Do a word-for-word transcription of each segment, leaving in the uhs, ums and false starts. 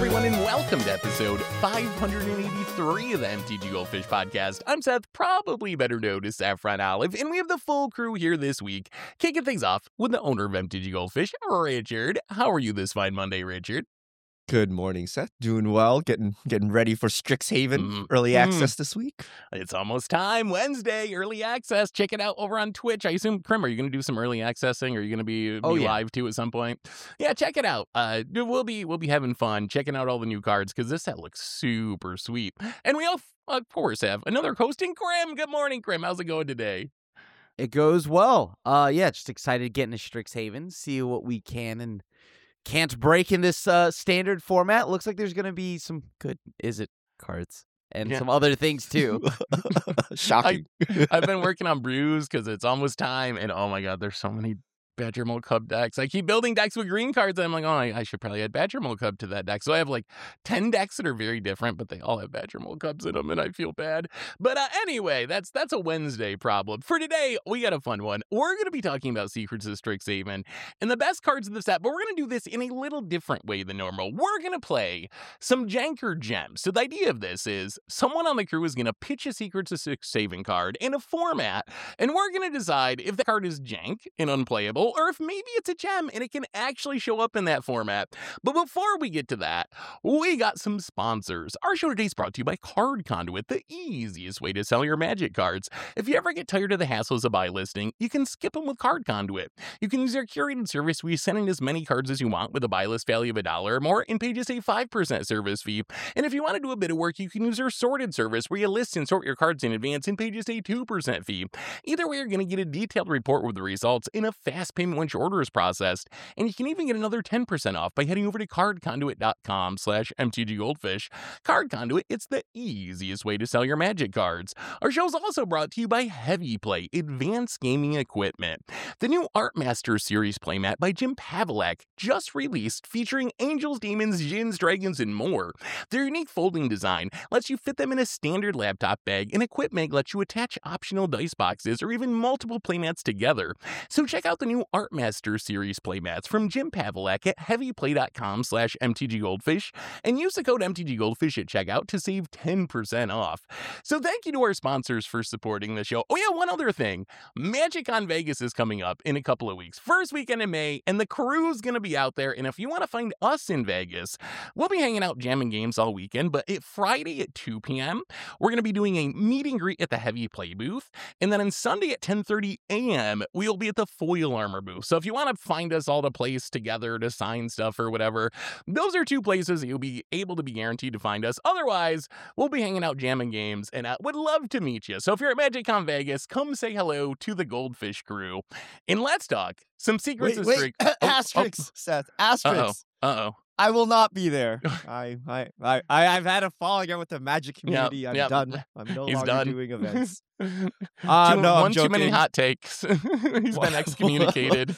everyone, and welcome to episode five hundred eighty-three of the M T G Goldfish podcast. I'm Seth, probably better known as Saffron Olive, and we have the full crew here this week, kicking things off with the owner of M T G Goldfish, Richard. How are you this fine Monday, Richard? Good morning, Seth. Doing well. Getting getting ready for Strixhaven Mm, early mm. access this week. It's almost time. Wednesday, early access. Check it out over on Twitch. I assume, Krim, are you going to do some early accessing? Are you going to be, Oh, be yeah. live too at some point? Yeah, check it out. Uh, we'll be we'll be having fun checking out all the new cards because this set looks super sweet. And we all, of course, have another hosting, Krim. Good morning, Krim. How's it going today? It goes well. Uh, yeah, just excited to get into Strixhaven, see what we can and can't break in this uh, standard format. Looks like there's going to be some good Is It cards and Yeah. some other things too. Shocking. I've been working on brews because it's almost time, and oh my god, there's so many Badger Mole Cub decks. I keep building decks with green cards, and I'm like, oh, I, I should probably add Badger Mole Cub to that deck. So I have like ten decks that are very different, but they all have Badger Mole Cubs in them, and I feel bad. But uh, anyway, that's that's a Wednesday problem. For today, we got a fun one. We're going to be talking about Secrets of Strixhaven and the best cards of the set, but we're going to do this in a little different way than normal. We're going to play some Janker Gems. So the idea of this is someone on the crew is going to pitch a Secrets of Strixhaven card in a format, and we're going to decide if the card is jank and unplayable, or if maybe it's a gem and it can actually show up in that format. But before we get to that, we got some sponsors. Our show today is brought to you by Card Conduit, the easiest way to sell your Magic cards. If you ever get tired of the hassles of buy listing, you can skip them with Card Conduit. You can use their curated service where you send in as many cards as you want with a buy list value of a dollar or more and pay just a five percent service fee. And if you want to do a bit of work, you can use their sorted service where you list and sort your cards in advance and pay just a two percent fee. Either way, you're going to get a detailed report with the results in a fast payment once your order is processed, and you can even get another ten percent off by heading over to cardconduit.com slash mtggoldfish. Card Conduit, it's the easiest way to sell your Magic cards. Our show is also brought to you by Heavy Play, advanced gaming equipment. The new Art Master Series playmat by Jim Pavelek just released, featuring angels, demons, djinns, dragons, and more. Their unique folding design lets you fit them in a standard laptop bag, and EquipMag lets you attach optional dice boxes or even multiple playmats together. So check out the new Art Master Series playmats from Jim Pavelek at heavyplay.com slash mtggoldfish and use the code mtggoldfish at checkout to save ten percent off. So thank you to our sponsors for supporting the show. Oh yeah, one other thing. MagicCon Vegas is coming up in a couple of weeks. First weekend in May, and the crew's going to be out there. And if you want to find us in Vegas, we'll be hanging out jamming games all weekend. But at Friday at two p.m., we're going to be doing a meet and greet at the Heavy Play booth. And then on Sunday at ten thirty a.m., we'll be at the Foil Armor booth. So if you want to find us all to place together to sign stuff or whatever, those are two places that you'll be able to be guaranteed to find us. Otherwise, we'll be hanging out jamming games, and I would love to meet you. So if you're at MagicCon Vegas, come say hello to the Goldfish crew. And let's talk some Secrets Wait, of wait. Strix. Oh, oh, Asterix, Seth. Uh-oh. Asterix. Uh-oh. I will not be there. I, I, I, I, I've had a falling out with the Magic community. Yep, I'm yep. done. I'm no He's longer done. doing events. Too- Uh, no, I'm one too many joking. hot takes. He's been excommunicated.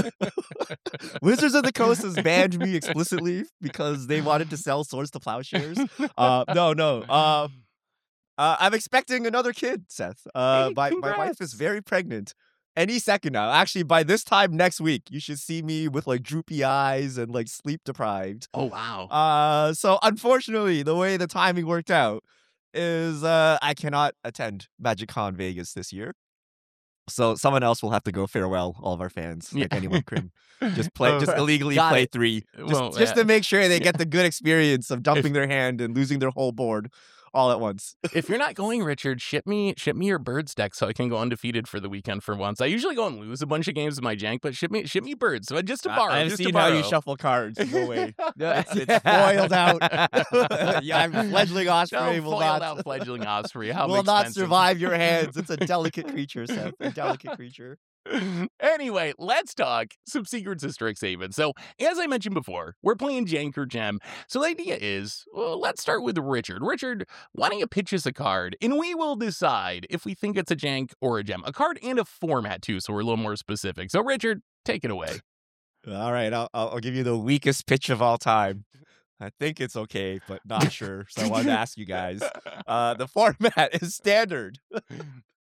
Wizards of the Coast has banned me explicitly because they wanted to sell swords to plowshares. Uh, no, no. Uh, uh, I'm expecting another kid, Seth. Uh, Hey, my, my wife congrats. is very pregnant. Any second now. Actually, by this time next week, you should see me with like droopy eyes and like sleep deprived. Oh, wow. Uh, so unfortunately, the way the timing worked out is uh, I cannot attend MagicCon Vegas this year. So someone else will have to go farewell all of our fans, like Yeah. anyone, Krim. Just play, Oh, just illegally got play it. three, just, Well, just yeah. to make sure they get the good experience of dumping their hand and losing their whole board all at once. If you're not going, Richard, ship me ship me your birds deck so I can go undefeated for the weekend for once. I usually go and lose a bunch of games with my jank, but ship me ship me birds. So just to borrow. I, I've just to seen how you borrow. shuffle cards. No way. Yeah. It's, it's foiled out. Yeah, I'm fledgling No, Osprey will foiled not, out fledgling Osprey. How will not expensive. survive your hands. It's a delicate creature, Seth. A delicate creature. Anyway, let's talk some Secrets of Strixhaven. So, as I mentioned before, we're playing Janker Gem. So the idea is, well, let's start with Richard. Richard, why don't you pitch us a card, and we will decide if we think it's a jank or a gem. A card and a format, too, so we're a little more specific. So, Richard, take it away. All right, I'll, I'll I'll give you the weakest pitch of all time. I think it's okay, but not sure. So I wanted to ask you guys. Uh, the format is standard.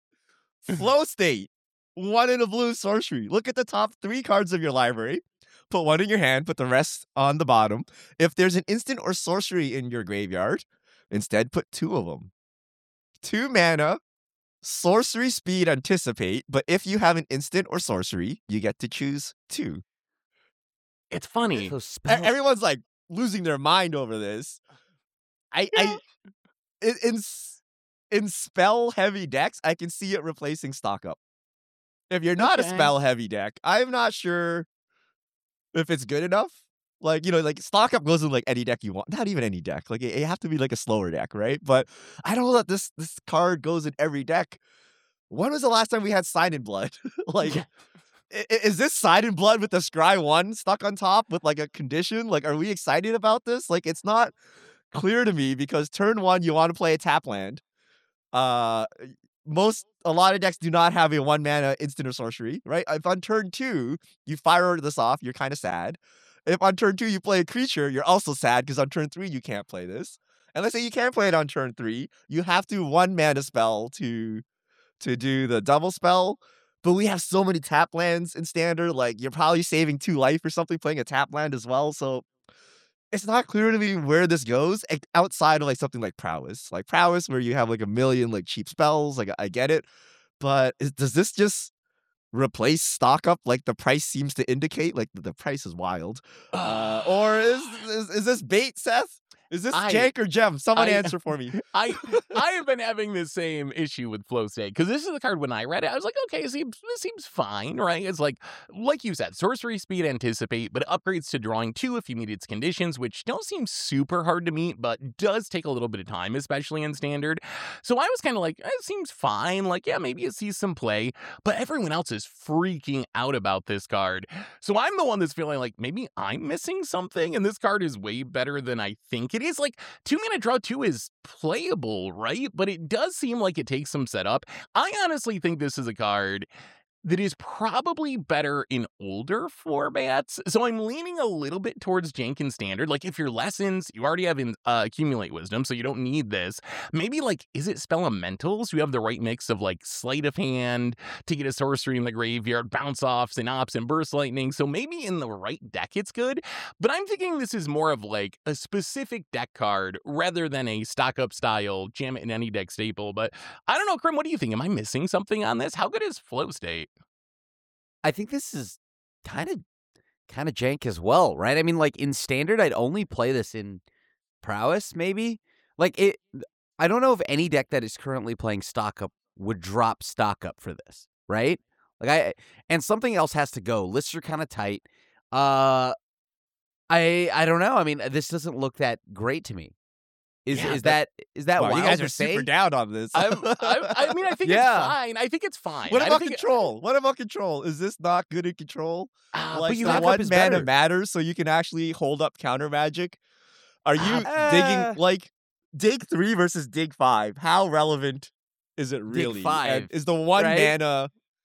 Flow state. One in a blue sorcery. Look at the top three cards of your library. put one in your hand, put the rest on the bottom. If there's an instant or sorcery in your graveyard, instead put two of them. Two mana, sorcery speed, anticipate, but if you have an instant or sorcery, you get to choose two. It's funny. Those E- spells. Everyone's like losing their mind over this. I, I in, in s- in spell heavy decks, I can see it replacing stock up. If you're not Okay. a spell heavy deck, I'm not sure if it's good enough. Like, you know, like stock up goes in like any deck you want. Not even any deck. Like it, it have to be like a slower deck, right? But I don't know that this this card goes in every deck. When was the last time we had Sign in Blood? Like, i- i- is this Sign in Blood with the Scry one stuck on top with like a condition? Like, are we excited about this? Like, it's not clear to me because turn one you want to play a tap land. Uh, most a lot of decks do not have a one mana instant or sorcery, right? If on turn two you fire this off, you're kind of sad. If on turn two you play a creature, you're also sad because on turn three you can't play this. And let's say you can't play it on turn three, you have to one mana spell to to do the double spell. But we have so many tap lands in standard, like you're probably saving two life or something playing a tap land as well. So it's not clear to me where this goes ex- outside of like something like prowess, like prowess where you have like a million like cheap spells. Like I get it, but is, does this just replace stock up like the price seems to indicate? Like the, the price is wild, uh, or is, is is this bait, Seth? Is this I- jank or gem? Someone I- answer for me. I I have been having the same issue with Flow State because this is the card when I read it, I was like, okay, it seems, this seems fine, right? It's like, like you said, sorcery speed, anticipate, but it upgrades to drawing two if you meet its conditions, which don't seem super hard to meet, but does take a little bit of time, especially in standard. So I was kind of like, it seems fine. Like, yeah, maybe it sees some play, but everyone else is freaking out about this card. So I'm the one that's feeling like maybe I'm missing something, and this card is way better than I think it is. Like, two mana draw two is playable, right? But it does seem like it takes some setup. I honestly think this is a card that is probably better in older formats. So I'm leaning a little bit towards jank and standard. Like if your lessons, you already have in uh, accumulate wisdom, so you don't need this. Maybe like, is it spell elementals? You have the right mix of like sleight of hand to get a sorcery in the graveyard, bounce off, synopsis, and burst lightning. So maybe in the right deck it's good. But I'm thinking this is more of like a specific deck card rather than a stock up style jam it in any deck staple. But I don't know, Krim, what do you think? Am I missing something on this? How good is Flow State? I think this is kind of kind of jank as well, right? I mean, like in standard, I'd only play this in prowess, maybe. Like it, I don't know if any deck that is currently playing stock up would drop stock up for this, right? Like I and something else has to go. Lists are kind of tight. Uh, I I don't know. I mean, this doesn't look that great to me. Is Yeah, is that is that Wow, wild you guys to are say? super down on this. I'm, I, I mean, I think Yeah. it's fine. I think it's fine. What I about think, control? What about control? Is this not good in control? Uh, Like but you the have up one is mana better. matters, so you can actually hold up counter magic. Are you Uh, digging like dig three versus dig five? How relevant is it Dig really? five, And is the one right? mana?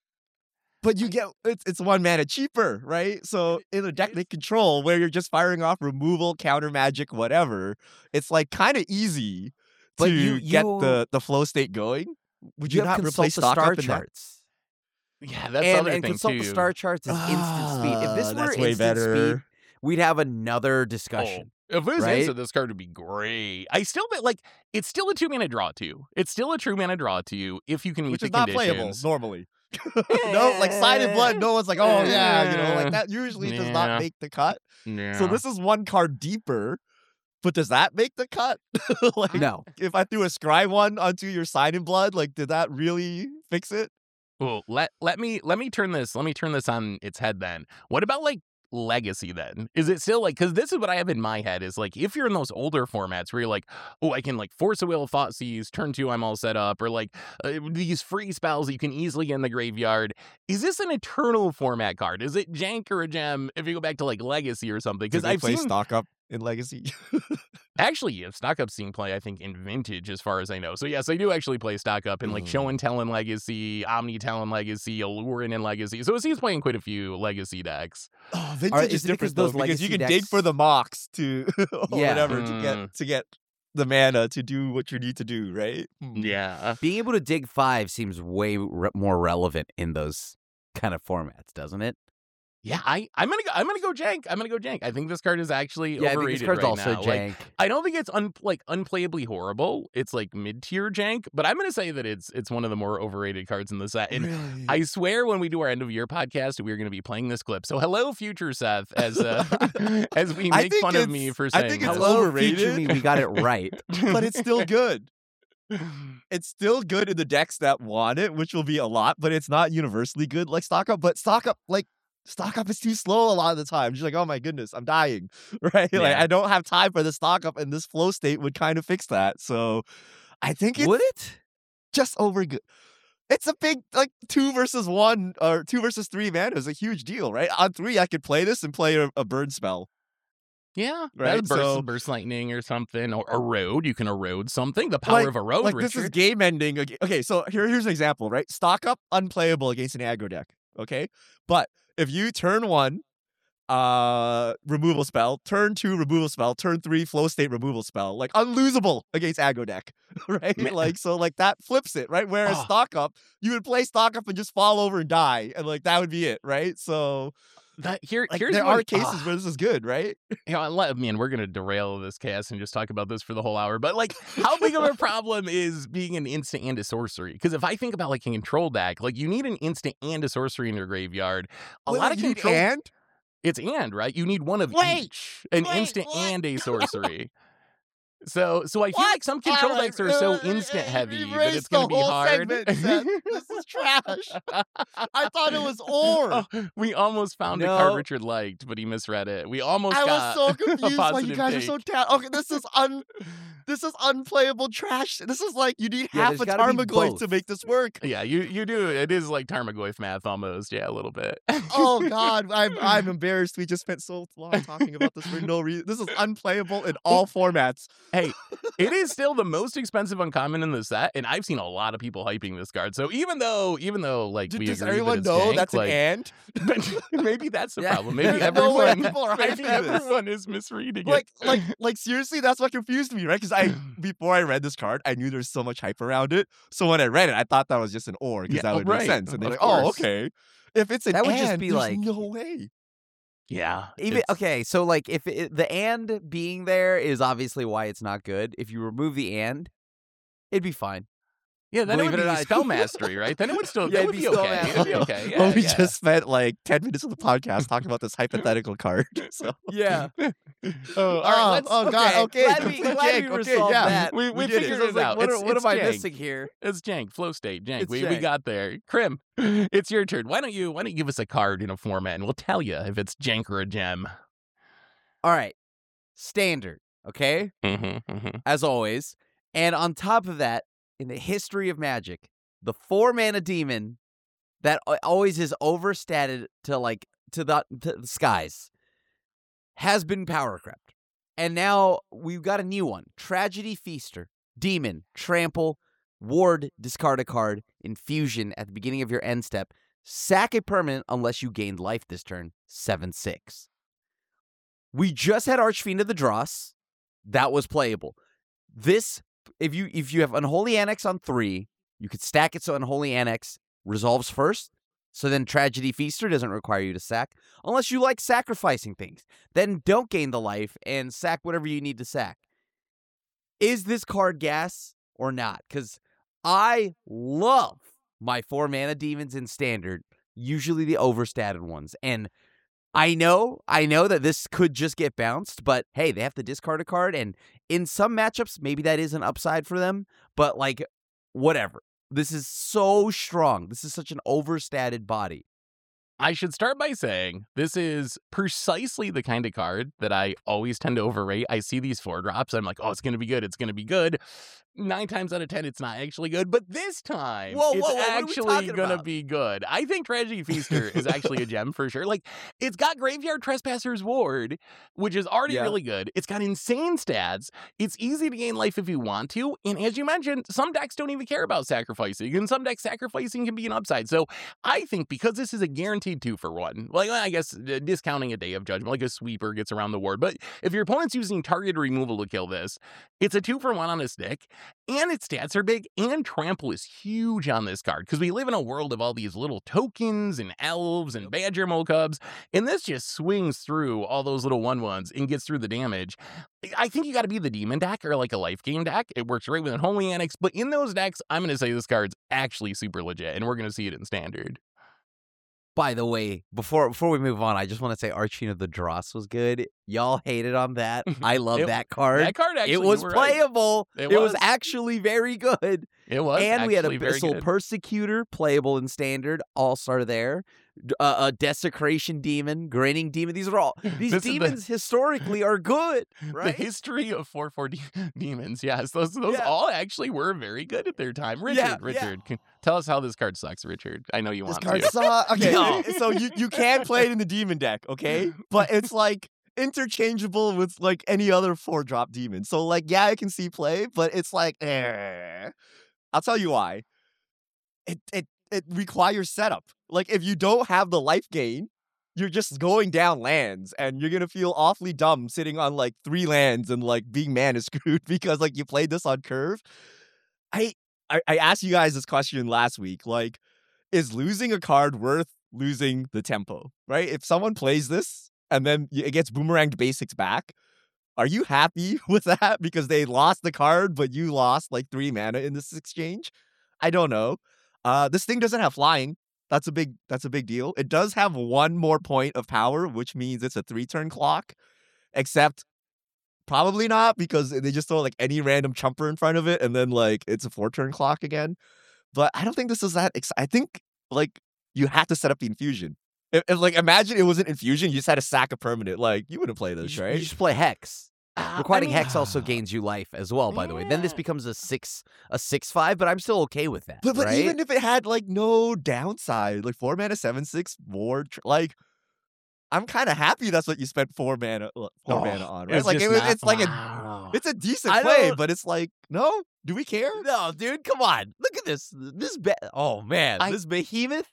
But you get it's it's one mana cheaper, right? So in a deck they control where you're just firing off removal, counter magic, whatever, it's like kind of easy But to you- get you- the the flow state going. Would you, you have not consult replace the stock star up in that? charts. yeah, that's the and other and thing consult too. the star charts is instant speed. If this Ah, were that's way instant speed, better. we'd have another discussion. Oh, if it was right? instant, this card would be great. I still bet like it's still a two mana draw two. It's still a true mana draw two if you can meet Which the is not playable conditions. normally. No, like Sign in Blood, no one's like, oh yeah, you know, like that usually does Yeah. not make the cut. Yeah. So this is one card deeper, but does that make the cut? Like, No. if I threw a Scry one onto your Sign in Blood, like, did that really fix it? Well, let let me let me turn this let me turn this on its head then. What about like legacy then? Is it still like, because this is what I have in my head is like if you're in those older formats where you're like, oh, I can like force a will of thought seize, turn two, I'm all set up, or like uh, these free spells that you can easily get in the graveyard. Is this an eternal format card? Is it jank or a gem if you go back to like legacy or something? Because Because I I've play seen stock up in Legacy. actually yeah, stock up seeing play I think in vintage as far as I know. So yes, I do actually play stock up in like Mm. show and tell in legacy, omni tell in legacy, alluring in legacy. So he's playing quite a few legacy decks. Oh, vintage Are- is is it because different though, those because you legacy can dig decks- for the mocks to or Yeah. whatever to Mm. get to get the mana to do what you need to do, right? Hmm. Yeah. Being able to dig five seems way re- more relevant in those kind of formats, doesn't it? Yeah, I, I'm gonna go. I'm gonna go jank. I'm gonna go jank. I think this card is actually Yeah, I think overrated this card's right also now. jank. Like, I don't think it's un, like unplayably horrible. It's like mid tier jank, but I'm gonna say that it's it's one of the more overrated cards in the set. And Really? I swear, when we do our end of year podcast, we're gonna be playing this clip. So hello, future Seth, as uh, as we I make think fun of it's- me for I saying think it's this. Hello, overrated. future me, we got it right. but it's still good. It's still good in the decks that want it, which will be a lot, but it's not universally good like stock up. But stock up, like stock up is too slow a lot of the time. Just like, oh my goodness, I'm dying. Right? Like Yeah. I don't have time for the stock up, and this flow state would kind of fix that. So I think it's Would it? just over good. It's a big like two versus one or two versus three mana is a huge deal, right? On three, I could play this and play a, a burn spell. Yeah, Right, right. Burst, so- burst lightning or something, or erode. You can erode something. The power Like- of erode. Like Richard. this is game ending. Okay, okay, so here, here's an example, right? Stock up unplayable against an aggro deck. Okay, but if you turn one, uh, removal spell, turn two removal spell, turn three flow state removal spell, like unlosable against aggro deck, right? Man. Like so, like that flips it, right? Whereas Oh. stock up, you would play stock up and just fall over and die, and like that would be it, right? So that here. like here's there what, are cases ah. where this is good, right? You know, let, man, we're gonna derail this cast and just talk about this for the whole hour. But like, how big of a problem is being an instant and a sorcery? Because if I think about like a control deck, like you need an instant and a sorcery in your graveyard. A Wait, lot wait, of you need control. and It's and right. You need one of Wait, each, an wait, instant what? and a sorcery. So, so I feel What? like some control Alright, decks are so uh, instant uh, heavy you that it's erased gonna the be whole hard. segment, Seth. This is trash. I thought it was or. Oh, we almost found a No. card Richard liked, but he misread it. We almost I was got so a confused why you positive guys are take. so ta- okay. This is un, this is unplayable trash. This is like you need Yeah, half there's a gotta be Tarmogoyf to both. make this work. Yeah, you you do. It is like Tarmogoyf math almost. Yeah, a little bit. Oh God, I'm I'm embarrassed. We just spent so long talking about this for no reason. This is unplayable in all formats. Hey, it is still the most expensive uncommon in the set, and I've seen a lot of people hyping this card. So even though, even though, like D- we Does agree everyone that it's know jank, that's like, an and? maybe that's the Yeah. problem. Maybe There's no way everyone, people are maybe hyping this. everyone is misreading Like it. like like seriously, that's what confused me, right? Because I before I read this card, I knew there's so much hype around it. So when I read it, I thought that was just an or because Yeah, that oh, would right, make sense. And they're of like, oh, course. okay. If it's an That would just and, be there's like- no way. Yeah, Even it's- okay, so like if it, the and being there is obviously why it's not good. If you remove the and, it'd be fine. Yeah, then Believe it it would or be not. spell mastery, right? Then it would still, Yeah, it it'd would be be spell okay. It'd be mastery. okay. Yeah, well, we yeah. just spent like ten minutes of the podcast talking about this hypothetical card. So Yeah. Oh, all Oh, right, let's, oh, God, okay, Glad we, complete glad jank, we okay, resolved yeah. that. We- we did figured it. I was it like, out. What, It's- are- what it's am I jank. missing here? It's jank, flow state, jank. It's We we jank. got there. Krim, it's your turn. Why don't you why don't you give us a card in a format, and we'll tell you if it's jank or a gem. All right. Standard, okay? Mm-hmm, mm-hmm. As always. And on top of that, in the history of Magic, the four mana demon that a- always is overstated to like to the, to the skies has been power crept. And now we've got a new one. Tragedy Feaster. Demon. Trample. Ward. Discard a card. Infusion at the beginning of your end step. Sack a permanent unless you gained life this turn. seven six. We just had Archfiend of the Dross. That was playable. This, if you if you have Unholy Annex on three, you could stack it so Unholy Annex resolves first. So then Tragedy Feaster doesn't require you to sack. Unless you like sacrificing things. Then don't gain the life and sack whatever you need to sack. Is this card gas or not? Because I love my four mana demons in Standard. Usually the overstated ones. And I know, I know that this could just get bounced, but hey, they have to discard a card, and in some matchups, maybe that is an upside for them, but like, whatever. This is so strong. This is such an overstated body. I should start by saying this is precisely the kind of card that I always tend to overrate. I see these four drops. I'm like, oh, it's going to be good. It's going to be good. Nine times out of ten, it's not actually good. But this time, Whoa, whoa, it's whoa, what are we actually talking going to about? be good. I think Tragedy Feaster is actually a gem for sure. Like, it's got Graveyard Trespasser's Ward, which is already Yeah. really good. It's got insane stats. It's easy to gain life if you want to. And as you mentioned, some decks don't even care about sacrificing. And some decks sacrificing can be an upside. So I think because this is a guaranteed two for one, like I guess uh, discounting a Day of Judgment, like a sweeper gets around the ward. But if your opponent's using target removal to kill this, it's a two for one on a stick. and its stats are big, and trample is huge on this card because we live in a world of all these little tokens and elves and Badger Cubs, and this just swings through all those little one ones and gets through the damage. I think you got to be the demon deck or like a life gain deck. It works great with Holy Annex, but in those decks, I'm going to say this card's actually super legit, and we're going to see it in Standard. By the way, before before we move on, I just want to say Archina the Dross was good. Y'all hated on that. I love It- that card. That card actually, it was you were right. playable. It It was. was. actually very good. It was, And we had actually very Abyssal good. Persecutor playable in Standard, all-star there. D- Uh, a Desecration Demon, Grinning Demon. These are all these This is the- demons historically are good, The right? history of four four de- demons, yes, those those Yeah. all actually were very good at their time. Richard, Yeah, yeah. Richard, can, tell us how this card sucks, Richard. I know you This want card to. sucks. Okay, No. so you, you can play it in the demon deck, okay? But it's like interchangeable with like any other four drop demon. So like, yeah, I can see play, but it's like, eh. I'll tell you why. It it it requires setup. Like if you don't have the life gain, you're just going down lands, and you're gonna feel awfully dumb sitting on like three lands and like being mana screwed because like you played this on curve. I I, I asked you guys this question last week. Like, is losing a card worth losing the tempo? Right? If someone plays this and then y- it gets boomeranged basics back, are you happy with that because they lost the card, but you lost like three mana in this exchange? I don't know. Uh, this thing doesn't have flying. That's a big. That's a big deal. It does have one more point of power, which means it's a three-turn clock. Except, probably not because they just throw like any random chumper in front of it, and then like it's a four-turn clock again. But I don't think this is that. Ex- I think like you have to set up the infusion. If, if like imagine it wasn't infusion, you just had to sack a permanent. Like you wouldn't play You this, just, right? you just play Hex. Ah, I Requiring mean- Hex also gains you life as well, by the way. Then this Yeah. becomes a six a six five, but I'm still okay with that. But but right? even if it had like no downside, like four mana, seven six ward, tr- like I'm kind of happy that's what you spent four mana uh, four Oh, mana on, it right? was Like just it was, not- it's like a Wow. it's a decent I play, don't- but it's like no, do we care? No, dude, come on. Look at this. This be- oh man, I- this behemoth.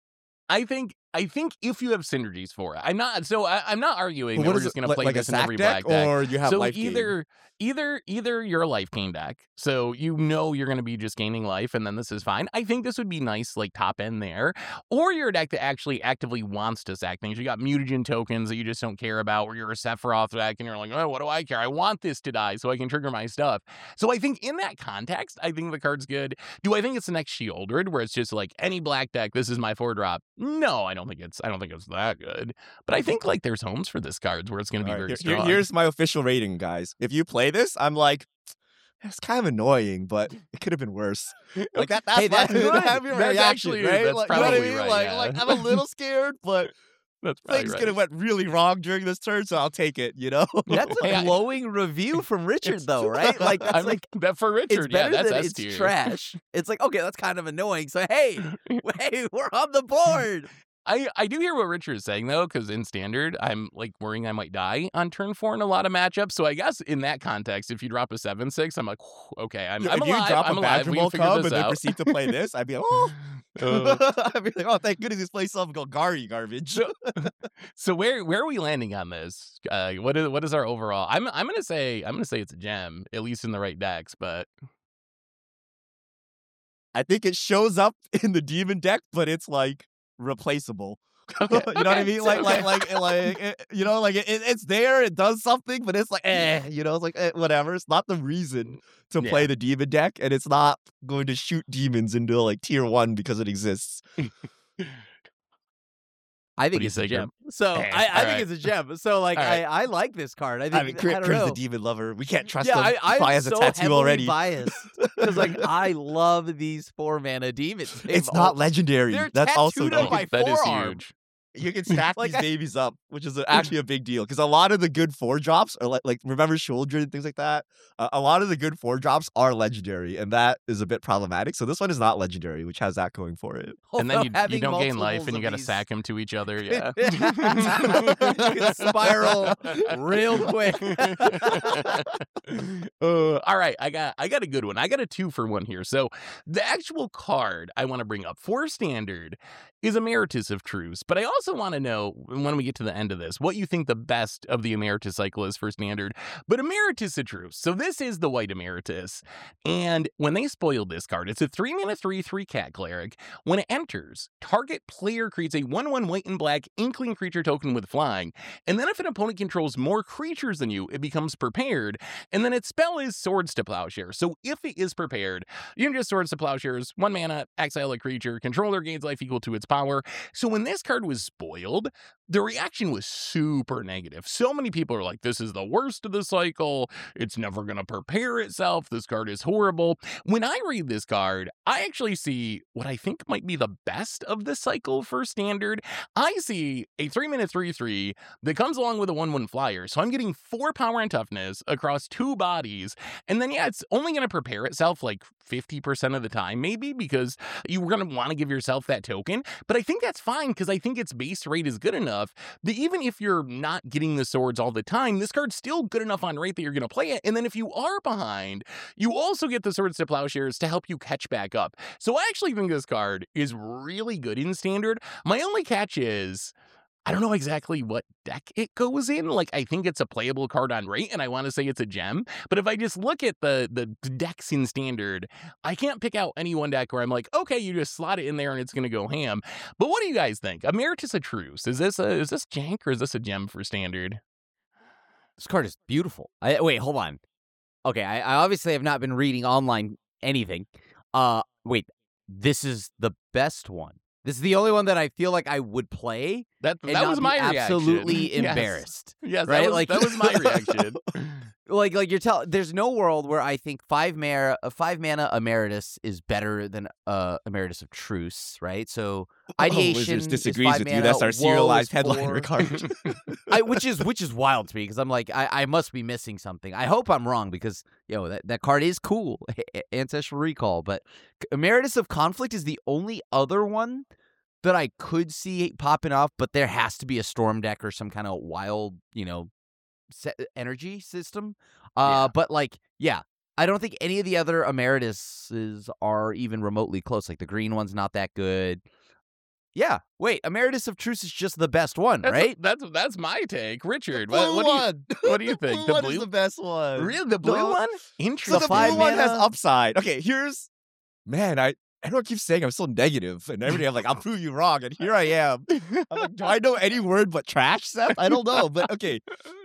I think I think if you have synergies for it, I'm not. So I, I'm not arguing But that what we're is just it, going to like, play like a this in every sack deck, black deck. or you have So life gain? either either either you're a life gain deck, so you know you're going to be just gaining life, and then this is fine. I think this would be nice, like top end there, or you're a deck that actually actively wants to sack things. You got mutagen tokens that you just don't care about, or you're a Sephiroth deck, and you're like, oh, what do I care? I want this to die so I can trigger my stuff. So I think in that context, I think the card's good. Do I think it's the next Shieldred, where it's just like any black deck, this is my four drop? No, I don't think it's. I don't think it's that good. But I think like there's homes for this cards where it's going to be All right, very here- here- strong. here's my official rating, guys. If you play this, I'm like, it's kind of annoying, but it could have been worse. Like that. That's Hey, my that's good. heavy That's reaction, actually- right? that's like, you know what I probably mean? right, Like, yeah. like I'm a little scared, but That's probably things right. could have went really wrong during this turn, so I'll take it. You know? That's a Hey, I- glowing review from Richard, It's- though, right? Like that's I'm like that for it's Richard. Yeah, better that's than S it's tier. trash. It's like okay, that's kind of annoying. So hey, hey, we're on the board. I, I do hear what Richard is saying though, because in standard, I'm like worrying I might die on turn four in a lot of matchups. So I guess in that context, if you drop a seven six, I'm like, "Whew, okay, I'm, Yeah, I'm if alive. you drop I'm a alive. We Badgermole figured Cub this and then out. proceed to play this, I'd be like, oh. Uh, I'd be like, oh, thank goodness he's playing some Golgari garbage. so where where are we landing on this? Uh, what is what is our overall? I'm I'm gonna say I'm gonna say it's a gem, at least in the right decks. But I think it shows up in the demon deck, but it's like replaceable. Okay, you know what I okay, mean? so- Like, like, okay. like, like, it, you know, like it, it's there, it does something, but it's like, eh, you know, it's like eh, whatever. It's not the reason to play Yeah. the demon deck, and it's not going to shoot demons into like tier one because it exists. I think do you it's a say, gem. Grim? So Eh, I, I think alright. it's a gem. So like Alright. I, I like this card. I think I mean, I Chris, don't Chris know. the demon lover. We can't trust yeah, him. I, He I'm probably has a so tattoo heavily already. biased because like I love these four mana demons. They've It's not all- legendary. they're That's also tattooed on good. my that is forearm. huge. You can stack Like, these I- babies up, which is a, actually a big deal because a lot of the good four drops are like, like remember Shouldred and things like that. Uh, a lot of the good four drops are legendary, and that is a bit problematic. So this one is not legendary, which has that going for it. And then Although you, you having don't gain life, multiples and you of got to these- sack them to each other. Yeah, You can spiral real quick. uh, all right, I got I got a good one. I got a two for one here. So the actual card I want to bring up for standard is Emeritus of Truce, but I also also want to know, when we get to the end of this, what you think the best of the Emeritus cycle is for Standard. But Emeritus of Truce. So this is the White Emeritus. And when they spoiled this card, it's a three mana three three Cat Cleric. When it enters, target player creates a one one white and black Inkling creature token with flying. And then if an opponent controls more creatures than you, it becomes prepared. And then its spell is Swords to Plowshare. So if it is prepared, you can just Swords to Plowshares, one mana, exile a creature, controller gains life equal to its power. So when this card was spoiled, the reaction was super negative. So many people are like, this is the worst of the cycle. It's never going to prepare itself. This card is horrible. When I read this card, I actually see what I think might be the best of the cycle for Standard. I see a three mana three three that comes along with a one one flyer. So I'm getting four power and toughness across two bodies. And then, yeah, it's only going to prepare itself like fifty percent of the time, maybe, because you're going to want to give yourself that token. But I think that's fine, because I think its base rate is good enough that even if you're not getting the swords all the time, this card's still good enough on rate that you're going to play it. And then if you are behind, you also get the Swords to Plowshares to help you catch back up. So I actually think this card is really good in Standard. My only catch is, I don't know exactly what deck it goes in. Like, I think it's a playable card on rate, and I want to say it's a gem. But if I just look at the the decks in Standard, I can't pick out any one deck where I'm like, okay, you just slot it in there and it's going to go ham. But what do you guys think? Emeritus of Truce, is this a is this jank or is this a gem for Standard? This card is beautiful. I, wait, hold on. Okay, I, I obviously have not been reading online anything. Uh, wait, this is the best one. This is the only one that I feel like I would play. That and that not was be my reaction. absolutely Yes. embarrassed. Yes, right? that, was, Like that was my reaction. Like, like you're telling. There's no world where I think five mana, a five mana Emeritus is better than uh Emeritus of Truce, right? So ideation oh, Wizards is disagrees five with mana, you. That's our Woe serialized is headliner four. card. I, which is which is wild to me, because I'm like, I, I must be missing something. I hope I'm wrong, because yo, that, that card is cool, Ancestral Recall. But Emeritus of Conflict is the only other one that I could see popping off. But there has to be a Storm deck or some kind of wild, you know, set energy system. Uh, Yeah. but like, yeah. I don't think any of the other Emerituses are even remotely close. Like the green one's not that good. Yeah. Wait, Emeritus of Truce is just the best one, That's right? that's that's my take, Richard. Blue What, what do you one. what do you think? Blue The one blue- is the best one. really the blue No. one? So Interesting. the five blue one has mana- upside. Okay, here's man. I everyone keeps saying I'm so negative, and every day I'm like, I'll prove you wrong, and here I am. I'm like, do I know any word but trash, Seth? I don't know, but okay,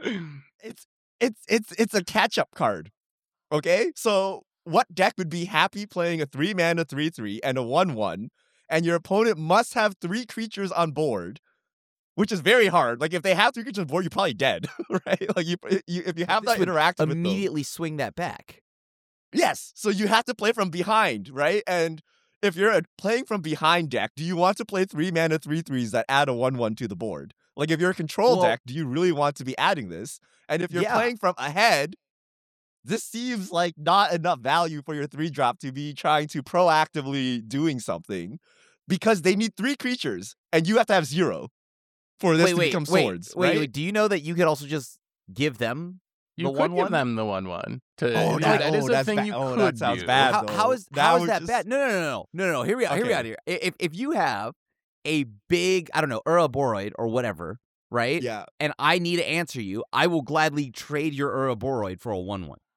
it's it's it's it's a catch up card. Okay, so what deck would be happy playing a three mana three three and a one one, and your opponent must have three creatures on board, which is very hard. Like if they have three creatures on board, you're probably dead, right? Like you, you if you have This that would interactive with them. Immediately swing that back. Yes. So you have to play from behind, right? And if you're a playing from behind deck, do you want to play three mana three threes that add a one one to the board? Like if you're a control Well- deck, do you really want to be adding this? And if you're Yeah. playing from ahead, this seems like not enough value for your three drop to be trying to proactively doing something, because they need three creatures and you have to have zero for this wait, to wait, become wait, swords. wait, right? wait. Do you know that you could also just give them You the could one give one? them the one one. To, Oh, yeah, that- that is oh, a that's thing ba- you oh, could that sounds do. bad. How, how though. is That how is would that just- bad? No, no, no, no, no, no, no. Hear me out. Hear me Okay. out here. I- If if you have a big, I don't know, Ouroboros or whatever, right? Yeah. And I need to answer you, I will gladly trade your Ouroboros for a one one.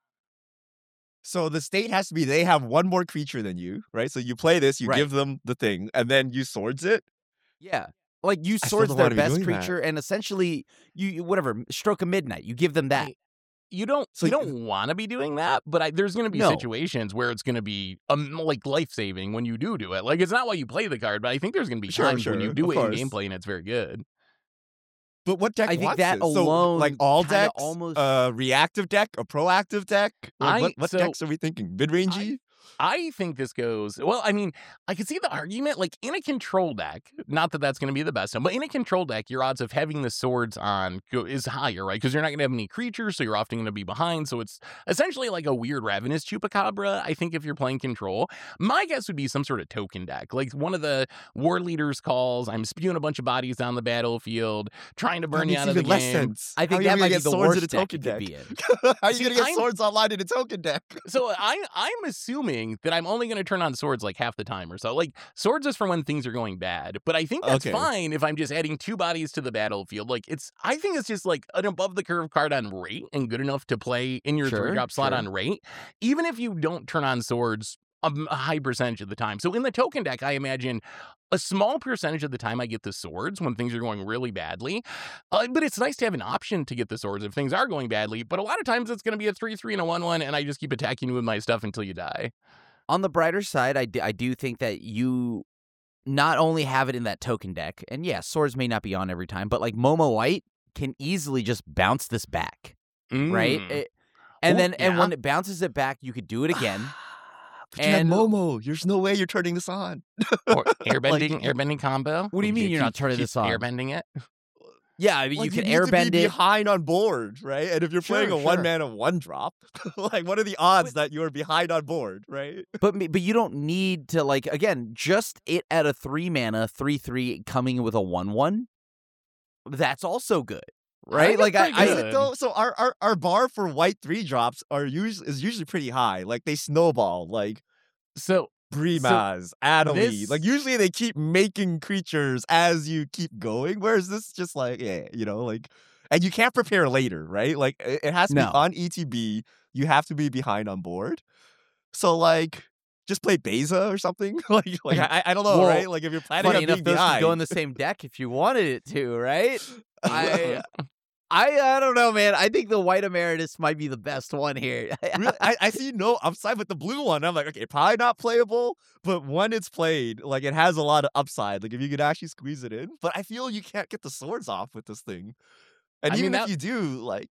So the state has to be they have one more creature than you, right? So you play this, you Right. give them the thing, and then you swords it. Yeah. Like you I still swords don't their wanna be best doing that. creature, and essentially you, you whatever stroke of midnight, you give them that. I- You don't So you you- don't want to be doing that, but I, there's going to be No. situations where it's going to be um, like life saving when you do do it. Like it's not why you play the card, but I think there's going to be Sure, times when sure, you do of it in course. gameplay and it's very good. But what deck I think wants that this? So, alone like all kinda decks, almost- a reactive deck, a proactive deck. Like, I- what what so- decks are we thinking? Mid rangey? I think this goes well. I mean, I can see the argument like in a control deck. Not that that's going to be the best one, but in a control deck, your odds of having the swords on go, is higher, right? Because you're not going to have any creatures, so you're often going to be behind. So it's essentially like a weird Ravenous Chupacabra. I think if you're playing control, my guess would be some sort of token deck, like one of the war leaders calls. I'm spewing a bunch of bodies down the battlefield, trying to burn you out of the even less game. sense. I How think are you that gonna might be get the swords worst in a deck token it could deck? be in. How are you See, gonna get I'm- swords online in a token deck? So I I'm assuming assuming that I'm only going to turn on swords like half the time or so. Like, swords is for when things are going bad, but I think that's Okay. fine if I'm just adding two bodies to the battlefield. Like, it's, I think it's just like an above the curve card on rate and good enough to play in your Sure, three drop slot sure. on rate, even if you don't turn on swords a, a high percentage of the time. So in the token deck, I imagine a small percentage of the time I get the swords when things are going really badly. Uh, but it's nice to have an option to get the swords if things are going badly. But a lot of times it's going to be a three three and a one one, and I just keep attacking you with my stuff until you die. On the brighter side, I, d- I do think that you not only have it in that token deck, and yeah, swords may not be on every time, but like Momo White can easily just bounce this back, right? Mm. It- and Oh, then and yeah. when it bounces it back, you could do it again. But you have And- Momo. There's no way you're turning this on. Or airbending, airbending combo. What do you mean you're not turning Keep this on? Airbending it. Yeah, I mean, Like, you can need to airbend be it. behind on board, right? And if you're playing Sure, a one sure. mana one drop, like what are the odds that you're behind on board, right? But me- but you don't need to, like, again, just it at a three mana three three coming with a one one. That's also good, right? think Like it's I, pretty Is I good. it though? So our, our our bar for white three drops are usually is usually pretty high. Like they snowball, like So Brimaz, Atomy. this- Like usually they keep making creatures as you keep going. Whereas this is just like, yeah, you know, like, and you can't prepare later, right? Like it, it has to No. be on E T B. You have to be behind on board. So like, just play Beza or something. like like I, I don't know, Well, right? Like if you're planning funny on enough, being those behind, could go in the same deck if you wanted it to, right? I, I, I don't know, man. I think the white emeritus might be the best one here. Really, I, I see no upside with the blue one. I'm like, okay, probably not playable, but when it's played, like it has a lot of upside. Like if you could actually squeeze it in, but I feel you can't get the swords off with this thing. And I mean, even that- if you do, like,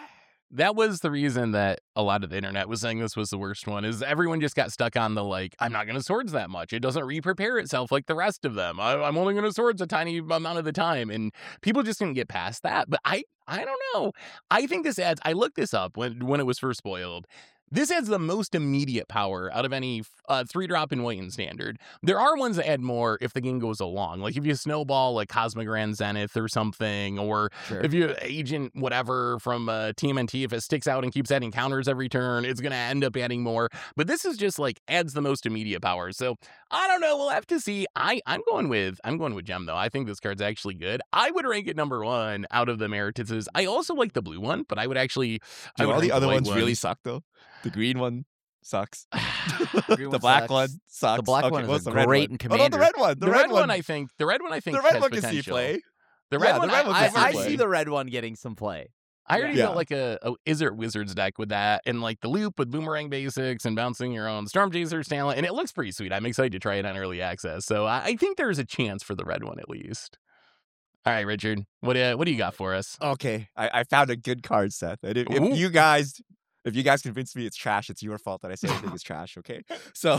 that was the reason that a lot of the internet was saying this was the worst one, is everyone just got stuck on the, like, I'm not going to swords that much. It doesn't re-prepare itself like the rest of them. I, I'm only going to swords a tiny amount of the time. And people just didn't get past that. But I, I don't know. I think this adds, I looked this up when, when it was first spoiled. This adds the most immediate power out of any uh, three drop in white and standard. There are ones that add more if the game goes along. Like if you snowball like Cosmic Grand Zenith or something, or Sure. if you agent whatever from uh, T M N T, if it sticks out and keeps adding counters every turn, it's going to end up adding more. But this is just like adds the most immediate power. So I don't know. We'll have to see. I, I'm going with I'm going with Gem, though. I think this card's actually good. I would rank it number one out of the Meritises. I also like the blue one, but I would actually. I do would all the rank other white ones really one. suck though. The green one sucks. Green the one black sucks. one sucks. The black okay, one is what's a the red great one? in Oh, no, the Commander. red one. The, The, red, one, I think. The red one, I think. the red has one can see potential. play. The Yeah, red the one, red I, one I, can see I play. see the red one getting some play. I already Yeah. built like a, a Izzet Wizards deck with that, and like the loop with boomerang basics and bouncing your own Storm Chasers talent, and it looks pretty sweet. I'm excited to try it on early access. So I, I think there's a chance for the red one at least. All right, Richard, what uh, what do you got for us? Okay, I, I found a good card set. And if, Ooh. if you guys, if you guys convince me it's trash, it's your fault that I say everything is trash. Okay, so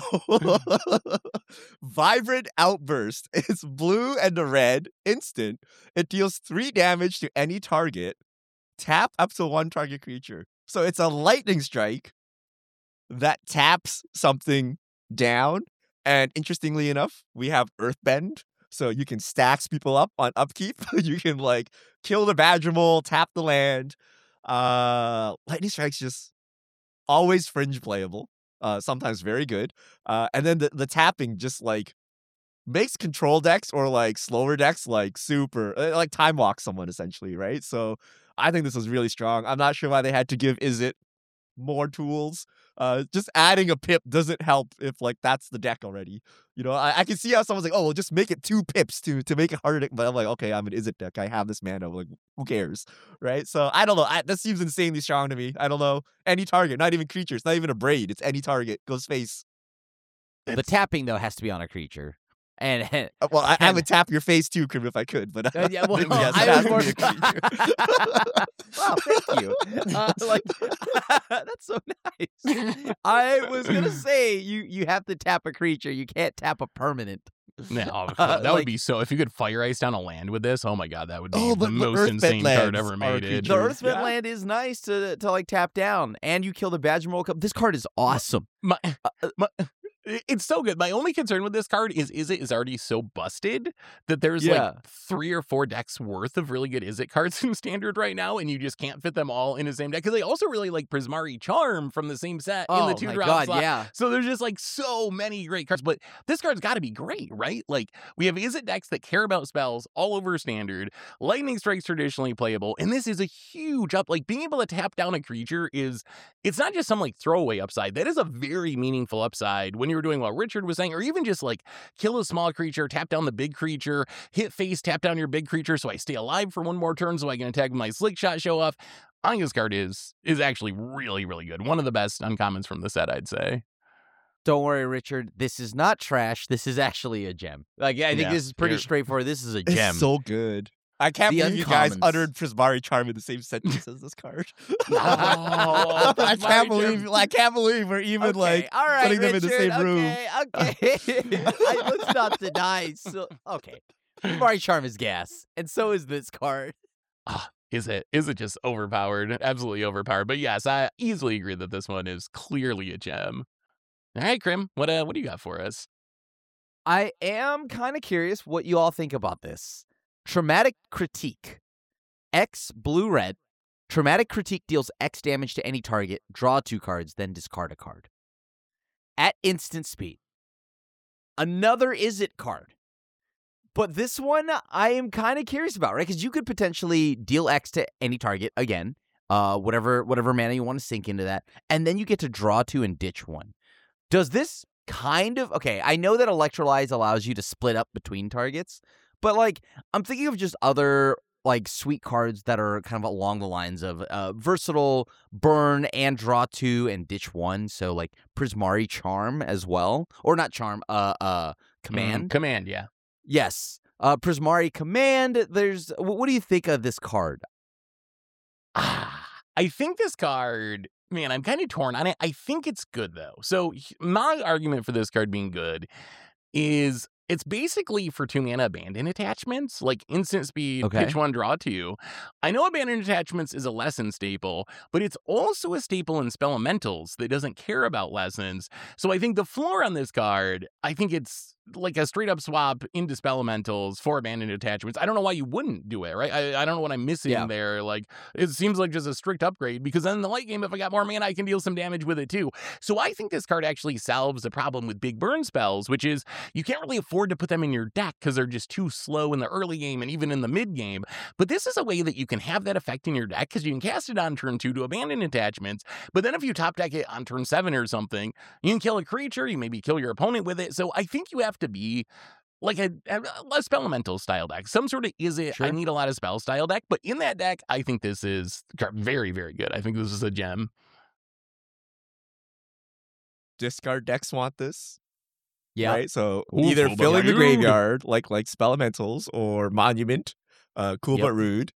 Vibrant Outburst. It's blue and a red instant. It deals three damage to any target. Tap up to one target creature. So it's a lightning strike that taps something down. And interestingly enough, we have Earthbend. So you can stacks people up on upkeep. You can like kill the Badgermole, tap the land. Uh, Lightning Strike's just always fringe playable. Uh, sometimes very good. Uh, and then the, the tapping just like makes control decks or like slower decks like super, uh, like time walk someone essentially, right? So I think this was really strong. I'm not sure why they had to give Izzet more tools. Uh, just adding a pip doesn't help if like that's the deck already. You know, I, I can see how someone's like, oh, well, just make it two pips to to make it harder. To, but I'm like, okay, I'm an Izzet deck. I have this mana. Like, who cares, right? So I don't know. I, that seems insanely strong to me. I don't know. Any target, not even creatures, not even a braid. It's any target goes face. The tapping though has to be on a creature, and, and Uh, Well, I, I And- would tap your face too, Krim, if I could. But Uh, yeah, well, yes, I it has was to more. be a creature. Wow, thank you. Uh, like that's so nice. I was gonna say you you have to tap a creature. You can't tap a permanent. No, Uh, that like- would be so. If you could fire ice down a land with this, oh my god, that would be Oh, the but- but most Earthbent insane card lands ever are a made. creature. The Sure. Earthman Yeah. land is nice to to like tap down, and you kill the Badgermole. Cup. This card is awesome. My, my, I- It's so good. My only concern with this card is Izzet is already so busted that there's Yeah. like three or four decks worth of really good Izzet cards in Standard right now, and you just can't fit them all in the same deck. Because I also really like Prismari Charm from the same set in Oh the two my drop god, slot. yeah. So there's just like so many great cards, but this card's got to be great, right? Like we have Izzet decks that care about spells all over Standard. Lightning Strike's traditionally playable, and this is a huge up. Like being able to tap down a creature is, it's not just some like throwaway upside. That is a very meaningful upside when you're doing what Richard was saying, or even just like kill a small creature, tap down the big creature, hit face, tap down your big creature, so I stay alive for one more turn, so I can attack with my Slick Shot show off. I think this card is is actually really, really good. One of the best uncommons from the set, I'd say. Don't worry, Richard. This is not trash. This is actually a gem. Like, I think Yeah, this is pretty you're- straightforward. This is a gem. It's so good. I can't The believe you guys uncommons. uttered Prismari Charm in the same sentence as this card. No, I Prismari can't believe Charm. I can't believe we're even Okay, like all right, putting them in the Richard, same room. Okay, okay. I, let's not deny. So, okay, Mari Charm is gas, and so is this card. Ah, is it is it just overpowered? Absolutely overpowered. But yes, I easily agree that this one is clearly a gem. All right, Krim, what uh, what do you got for us? I am kind of curious what you all think about this. Traumatic Critique. X blue red. Traumatic Critique deals X damage to any target. Draw two cards, then discard a card. At instant speed. Another Izzet card. But this one I am kind of curious about, right? Because you could potentially deal X to any target again, uh, whatever whatever mana you want to sink into that, and then you get to draw two and ditch one. Does this kind of okay? I know that Electrolyze allows you to split up between targets, but like I'm thinking of just other like sweet cards that are kind of along the lines of uh, versatile burn and draw two and ditch one. So like Prismari Charm as well, or not Charm, uh, uh, Command. Mm, command, yeah. Yes. Uh, Prismari Command. There's. wh- What do you think of this card? Ah, I think this card, man, I'm kind of torn on it. I think it's good though. So h- my argument for this card being good is it's basically for two mana abandon attachments, like instant speed, Okay. pitch one, draw two. I know abandon attachments is a lesson staple, but it's also a staple in Spelementals that doesn't care about lessons. So I think the floor on this card, I think it's like a straight up swap into Spelementals for abandoned attachments. I don't know why you wouldn't do it, right? I, I don't know what I'm missing Yeah. there. Like, it seems like just a strict upgrade because then in the late game, if I got more mana, I can deal some damage with it too. So I think this card actually solves the problem with big burn spells, which is you can't really afford to put them in your deck because they're just too slow in the early game and even in the mid game. But this is a way that you can have that effect in your deck because you can cast it on turn two to abandon attachments. But then if you top deck it on turn seven or something, you can kill a creature, you maybe kill your opponent with it. So I think you have to be like a, a, a Spelemental style deck. Some sort of is it, Sure. I need a lot of spell style deck. But in that deck, I think this is very, very good. I think this is a gem. Discard decks want this. Yeah. Right? So Ooh, either cool but filling the rude. graveyard like like Spelementals or Monument, uh, cool Yep. but rude.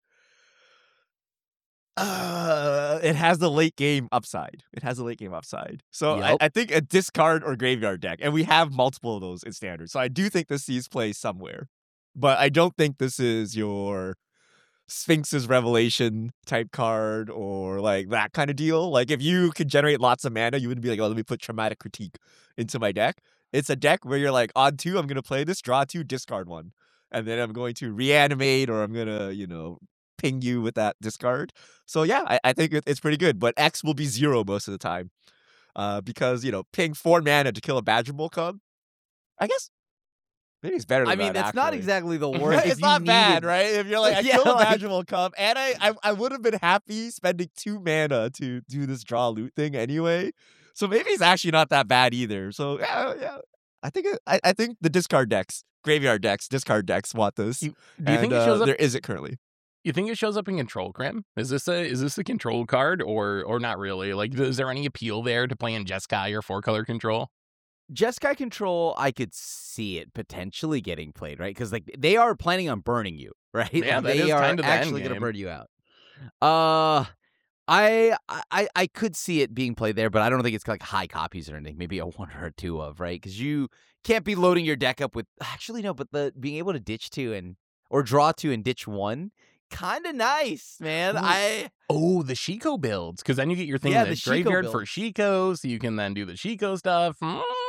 Uh, it has the late game upside. It has the late game upside. So Yep. I, I think a discard or graveyard deck, and we have multiple of those in standard. So I do think this sees play somewhere, but I don't think this is your Sphinx's Revelation type card or like that kind of deal. Like if you could generate lots of mana, you would be like, oh, let me put Traumatic Critique into my deck. It's a deck where you're like, on two, I'm gonna play this, draw two, discard one, and then I'm going to reanimate or I'm gonna, you know, ping you with that discard. So yeah, I, I think it, it's pretty good. But X will be zero most of the time, uh, because you know, ping four mana to kill a Badger Bull Cub. I guess maybe it's better. Than I mean, that, it's not actually. exactly the worst. It's not bad, right? If you're like, I Yeah, killed a like- Badger Bull Cub, and I, I, I would have been happy spending two mana to do this draw loot thing anyway. So maybe it's actually not that bad either. So yeah, yeah. I think it, I, I think the discard decks, graveyard decks, discard decks want this. You- Do you think and, it shows uh, up? There isn't currently. You think it shows up in Control, Crim? Is this a is this a control card or or not really? Like, is there any appeal there to playing Jeskai or four color control? Jeskai Control, I could see it potentially getting played, right? Because like they are planning on burning you, right? Yeah, Like, that they is are kind of the end actually going to game. burn you out. Uh, I, I I could see it being played there, but I don't think it's like high copies or anything. Maybe a one or two of, right? Because you can't be loading your deck up with. Actually, no, but the being able to ditch two and or draw two and ditch one, kind of nice, man. Ooh. I Oh, the Shiko builds, because then you get your thing Yeah, in the, the Shiko graveyard build. for Shiko, so you can then do the Shiko stuff. Mm,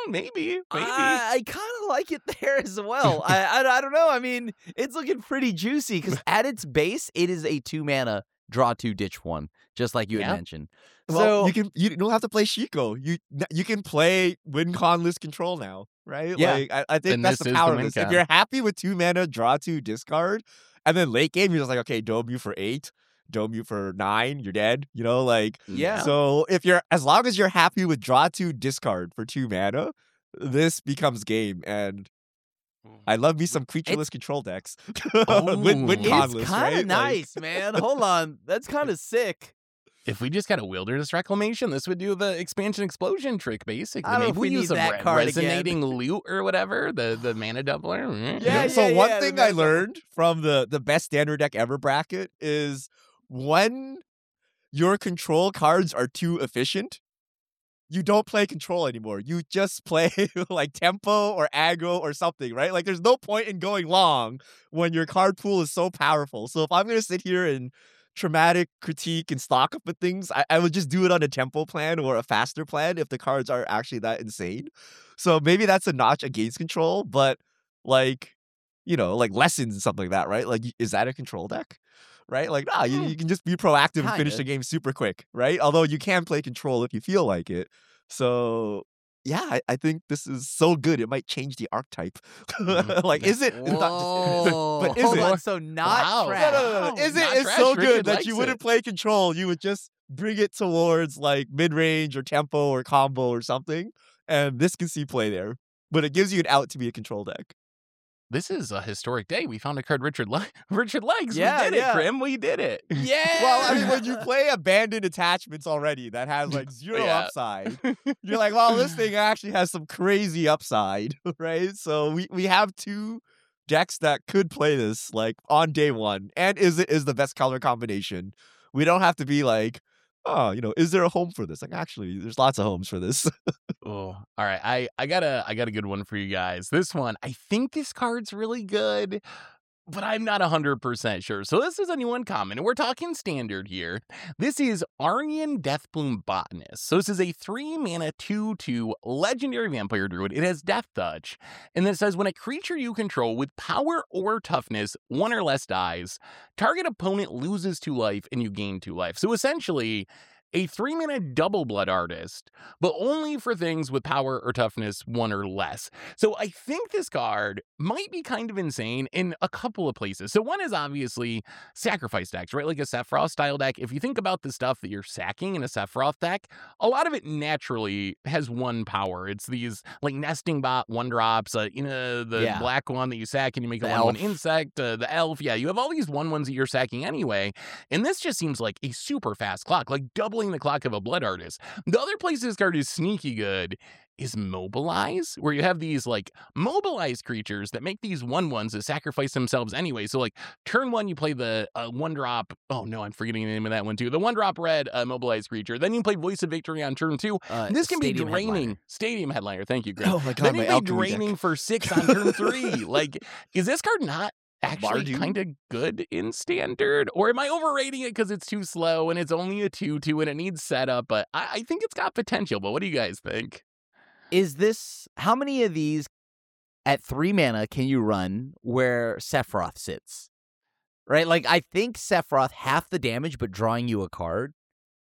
maybe, maybe. I, I kind of like it there as well. I, I I don't know. I mean, it's looking pretty juicy because at its base, it is a two mana draw two ditch one, just like you had Yeah. mentioned. Well, so you can you don't have to play Shiko. You you can play win con list control now, right? Yeah. Like I, I think Then that's this the is the power of win this. If con. you're happy with two mana, draw two, discard, and then late game you're just like, okay, dome you for eight, dome you for nine, you're dead. You know, like yeah. so if you're as long as you're happy with draw two, discard for two mana, this becomes game. And I love me some creatureless control decks. win win Ooh. con It's list, kind of right? Like- nice, man. Hold on, that's kind of sick. If we just got a Wilderness Reclamation, this would do the expansion explosion trick, basically. I don't know Maybe if we use need a that re- card again. resonating loot or whatever, the, the mana doubler. Mm. Yeah, So yeah, one yeah, the thing I best- learned from the the best standard deck ever bracket is when your control cards are too efficient, you don't play control anymore. You just play like tempo or aggro or something, right? Like there's no point in going long when your card pool is so powerful. So if I'm gonna sit here and traumatic critique and stock up with things, I, I would just do it on a tempo plan or a faster plan if the cards are actually that insane. So maybe that's a notch against control, but like, you know, like lessons and something like that, right? Like, is that a control deck? Right? Like, nah, you, you can just be proactive and finish Kinda. the game super quick, right? Although you can play control if you feel like it. So yeah, I, I think this is so good. It might change the archetype. Mhm. like, is it? Not just, Whoa. but is Hold it? on, so not Wow. No, trash. no, no, no, no. Wow, Is it? not It's trash. so Richard good that likes you wouldn't it. play control. You would just bring it towards like mid range or tempo or combo or something, and this can see play there. But it gives you an out to be a control deck. This is a historic day. We found a card Richard li- Richard likes. Yeah, we did yeah. it, Grim. We did it. Yeah. Well, I mean, when you play abandoned attachments already that has like zero Yeah. upside, you're like, well, this thing actually has some crazy upside, right? So we, we have two decks that could play this like on day one, and is it is the best color combination. We don't have to be like, oh, you know, is there a home for this? Like, actually, there's lots of homes for this. Oh, all right. I, I got a I got a good one for you guys. This one, I think this card's really good, but I'm not one hundred percent sure. So this is a new uncommon, and we're talking standard here. This is Aryan Deathbloom Botanist. So this is a three mana two two legendary vampire druid. It has Death Touch, and it says when a creature you control with power or toughness, one or less dies, target opponent loses two life and you gain two life. So essentially, a three mana double blood artist, but only for things with power or toughness one or less. So I think this card might be kind of insane in a couple of places. So one is obviously sacrifice decks, right? Like a Sephiroth style deck. If you think about the stuff that you're sacking in a Sephiroth deck, a lot of it naturally has one power. It's these like nesting bot one drops, uh, you know, the Yeah. black one that you sack and you make The a one one elf. insect, uh, the elf. Yeah, you have all these one ones that you're sacking anyway. And this just seems like a super fast clock, like doubling the clock of a blood artist. The other place this card is sneaky good is Mobilize, where you have these like mobilized creatures that make these one ones that sacrifice themselves anyway. So like turn one, you play the uh, one drop. Oh no, I'm forgetting the name of that one too. The one drop red uh, mobilized creature. Then you play Voice of Victory on turn two. Uh, This can be Stadium draining. Headliner. Stadium headliner. Thank you, Greg. Oh my god, Then my you play alchemy draining deck. for six on turn three. Like, is this card not actually Mardu? kind of good in standard? Or am I overrating it because it's too slow and it's only a two two and it needs setup? But I, I think it's got potential. But what do you guys think? Is this how many of these at three mana can you run where Sephiroth sits? Right? Like I think Sephiroth half the damage but drawing you a card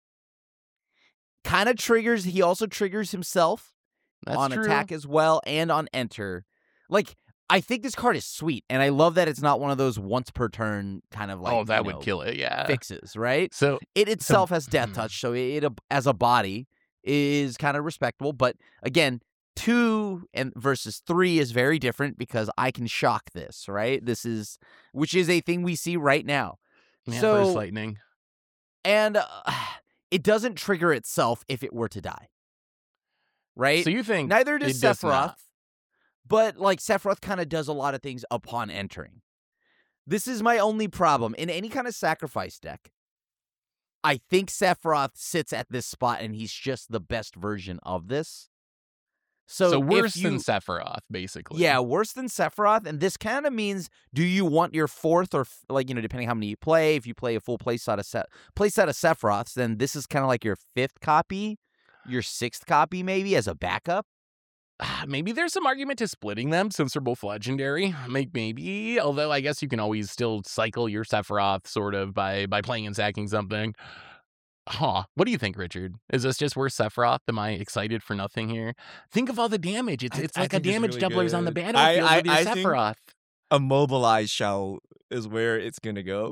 kind of triggers he also triggers himself That's on true. attack as well and on enter. Like I think this card is sweet and I love that it's not one of those once per turn kind of like oh, that you would know, kill it. Yeah. fixes, right? So It itself has death mm. touch, so it, it as a body is kind of respectable. But again, two and versus three is very different because I can shock this, right? This is which is a thing we see right now. yeah, so burst lightning. and uh, it doesn't trigger itself if it were to die, right? So you think Neither does it does Sephiroth, not. but like Sephiroth kind of does a lot of things upon entering. This is my only problem in any kind of sacrifice deck. I think Sephiroth sits at this spot and he's just the best version of this. So, So, if worse you, than Sephiroth, basically. yeah, worse than Sephiroth. And this kind of means, do you want your fourth or f- like you know, depending how many you play? If you play a full play set of set play set of Sephiroths, then this is kind of like your fifth copy, your sixth copy maybe as a backup. Ah, maybe there's some argument to splitting them since they're both legendary. Make maybe, although I guess you can always still cycle your Sephiroth sort of by by playing and sacking something. Huh. What do you think, Richard? Is this just worth Sephiroth? Am I excited for nothing here? Think of all the damage. It's I, it's I like a think it's damage really doubler's on the good. I battlefield I, with your I think Sephiroth. a mobilized shell is where it's gonna go.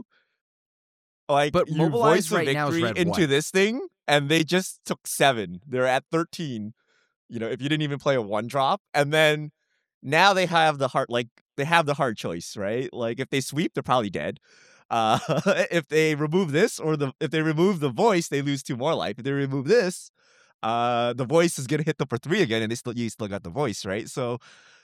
Like But you mobilized voice a right now is victory red into white. this thing, and they just took seven. They're at thirteen. You know, if you didn't even play a one drop, and then now they have the hard like they have the hard choice, right? Like if they sweep, they're probably dead. Uh, if they remove this, or the if they remove the voice, they lose two more life. If they remove this, uh, the voice is gonna hit them for three again, and they still you still got the voice, right? So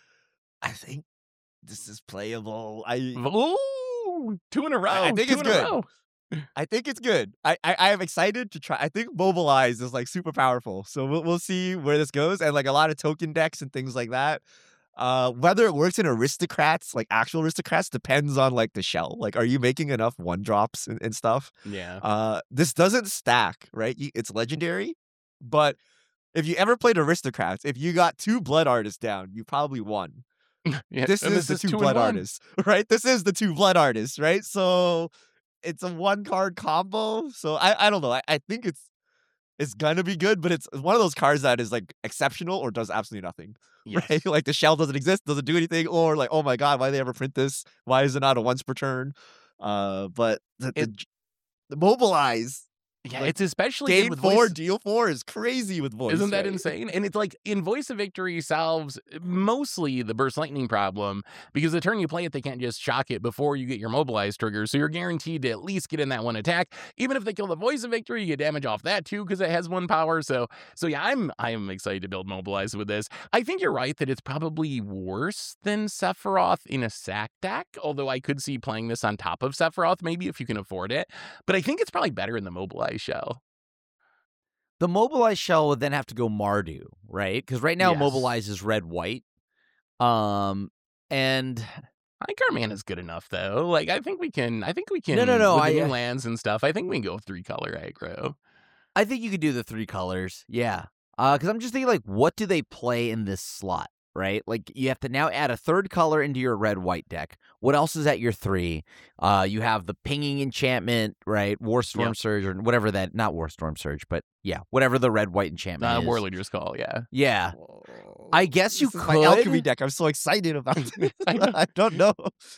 I think this is playable. I Ooh, two in a row. I, I think two it's in a good. row. I think it's good. I, I I am excited to try. I think Mobilize is like super powerful. So we'll we'll see where this goes, and like a lot of token decks and things like that. Uh, whether it works in aristocrats, like actual aristocrats, depends on like the shell. Like, are you making enough one drops and, and stuff? Yeah. Uh, this doesn't stack, right? You- It's legendary, but if you ever played aristocrats, if you got two blood artists down, you probably won. Yeah. This and is the is two two in blood one. artists, right? This is the two blood artists, right? So it's a one card combo. So I, I don't know. I, I think it's it's gonna be good, but it's one of those cards that is like exceptional or does absolutely nothing. Yes. Right? Like the shell doesn't exist, doesn't do anything, or like, oh my god, why did they ever print this? Why is it not a once per turn? Uh but the, the, It- the mobilize Yeah, like, it's especially good gain with four, voice. deal four is crazy with voice. Isn't that right? insane? And it's like in Voice of Victory solves mostly the burst lightning problem because the turn you play it, they can't just shock it before you get your mobilize trigger. So you're guaranteed to at least get in that one attack. Even if they kill the Voice of Victory, you get damage off that too because it has one power. So so yeah, I'm I'm excited to build mobilize with this. I think you're right that it's probably worse than Sephiroth in a sack deck, although I could see playing this on top of Sephiroth maybe if you can afford it. But I think it's probably better in the mobilize shell. The mobilized shell would then have to go Mardu, right? Because right now Yes. mobilize is red white. Um, and I think our mana is good enough though. Like I think we can. I think we can. No, no, no, With the I, new uh, lands and stuff. I think we can go three color aggro. I think you could do the three colors. Yeah. Uh, because I'm just thinking, like, what do they play in this slot, right? Like, you have to now add a third color into your red-white deck. What else is at your three? Uh, you have the pinging enchantment, right? Warstorm Yep. Surge, or whatever that, not Warstorm Surge, but yeah, whatever the red-white enchantment Uh, is. War Leader's Call. Yeah. Yeah. Whoa. I guess you This is my alchemy could. deck. I'm so excited about it. I know. I don't know.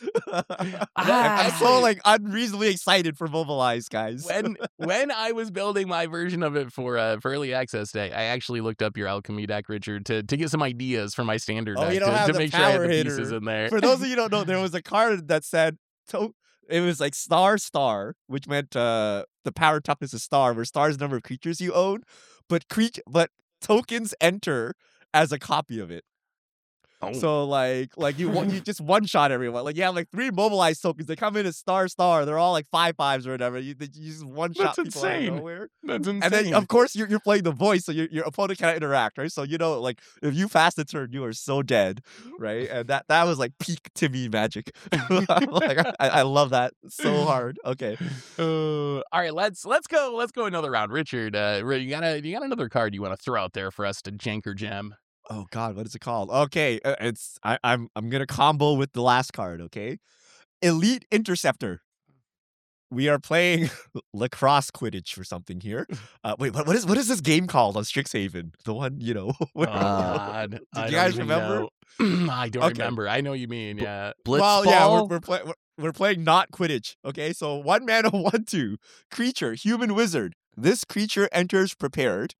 I'm so Ah. like unreasonably excited for Mobilize, guys. When when I was building my version of it for uh, for early access day, I actually looked up your alchemy deck, Richard, to to get some ideas for my standard Oh, deck you don't to, have to the make sure I had power the hitter. pieces in there. For those of you who don't know, there was a card that said to- it was like star star, which meant uh, the power toughness is star, where star is the number of creatures you own, but cre- but tokens enter as a copy of it. Oh. So like like you one- you just one shot everyone. Like you have like three mobilized tokens. They come in as star star. They're all like five fives or whatever. You, you just one shot That's people out of insane. nowhere. That's insane. And then of course you're you're playing the voice, so your your opponent cannot interact, right? So you know like if you fast a turn, you are so dead, right? And that that was like peak Timmy magic. Like I, I love that so hard. Okay. Uh, all right, let's let's go let's go another round, Richard. Uh, you got a you got another card you want to throw out there for us to jank or gem? Oh God, what is it called? Okay, uh, it's I, I'm I'm gonna combo with the last card. Okay, Elite Interceptor. We are playing lacrosse Quidditch or something here. Uh, wait, what, what is what is this game called on Strixhaven? The one you know. Oh where- God, Did I you don't guys even remember? know. I don't Okay. remember. I know what you mean. Yeah. Blitzball. Well, yeah, we're we're, play, we're we're playing not Quidditch. Okay, so one mana, one two creature, human wizard. This creature enters prepared.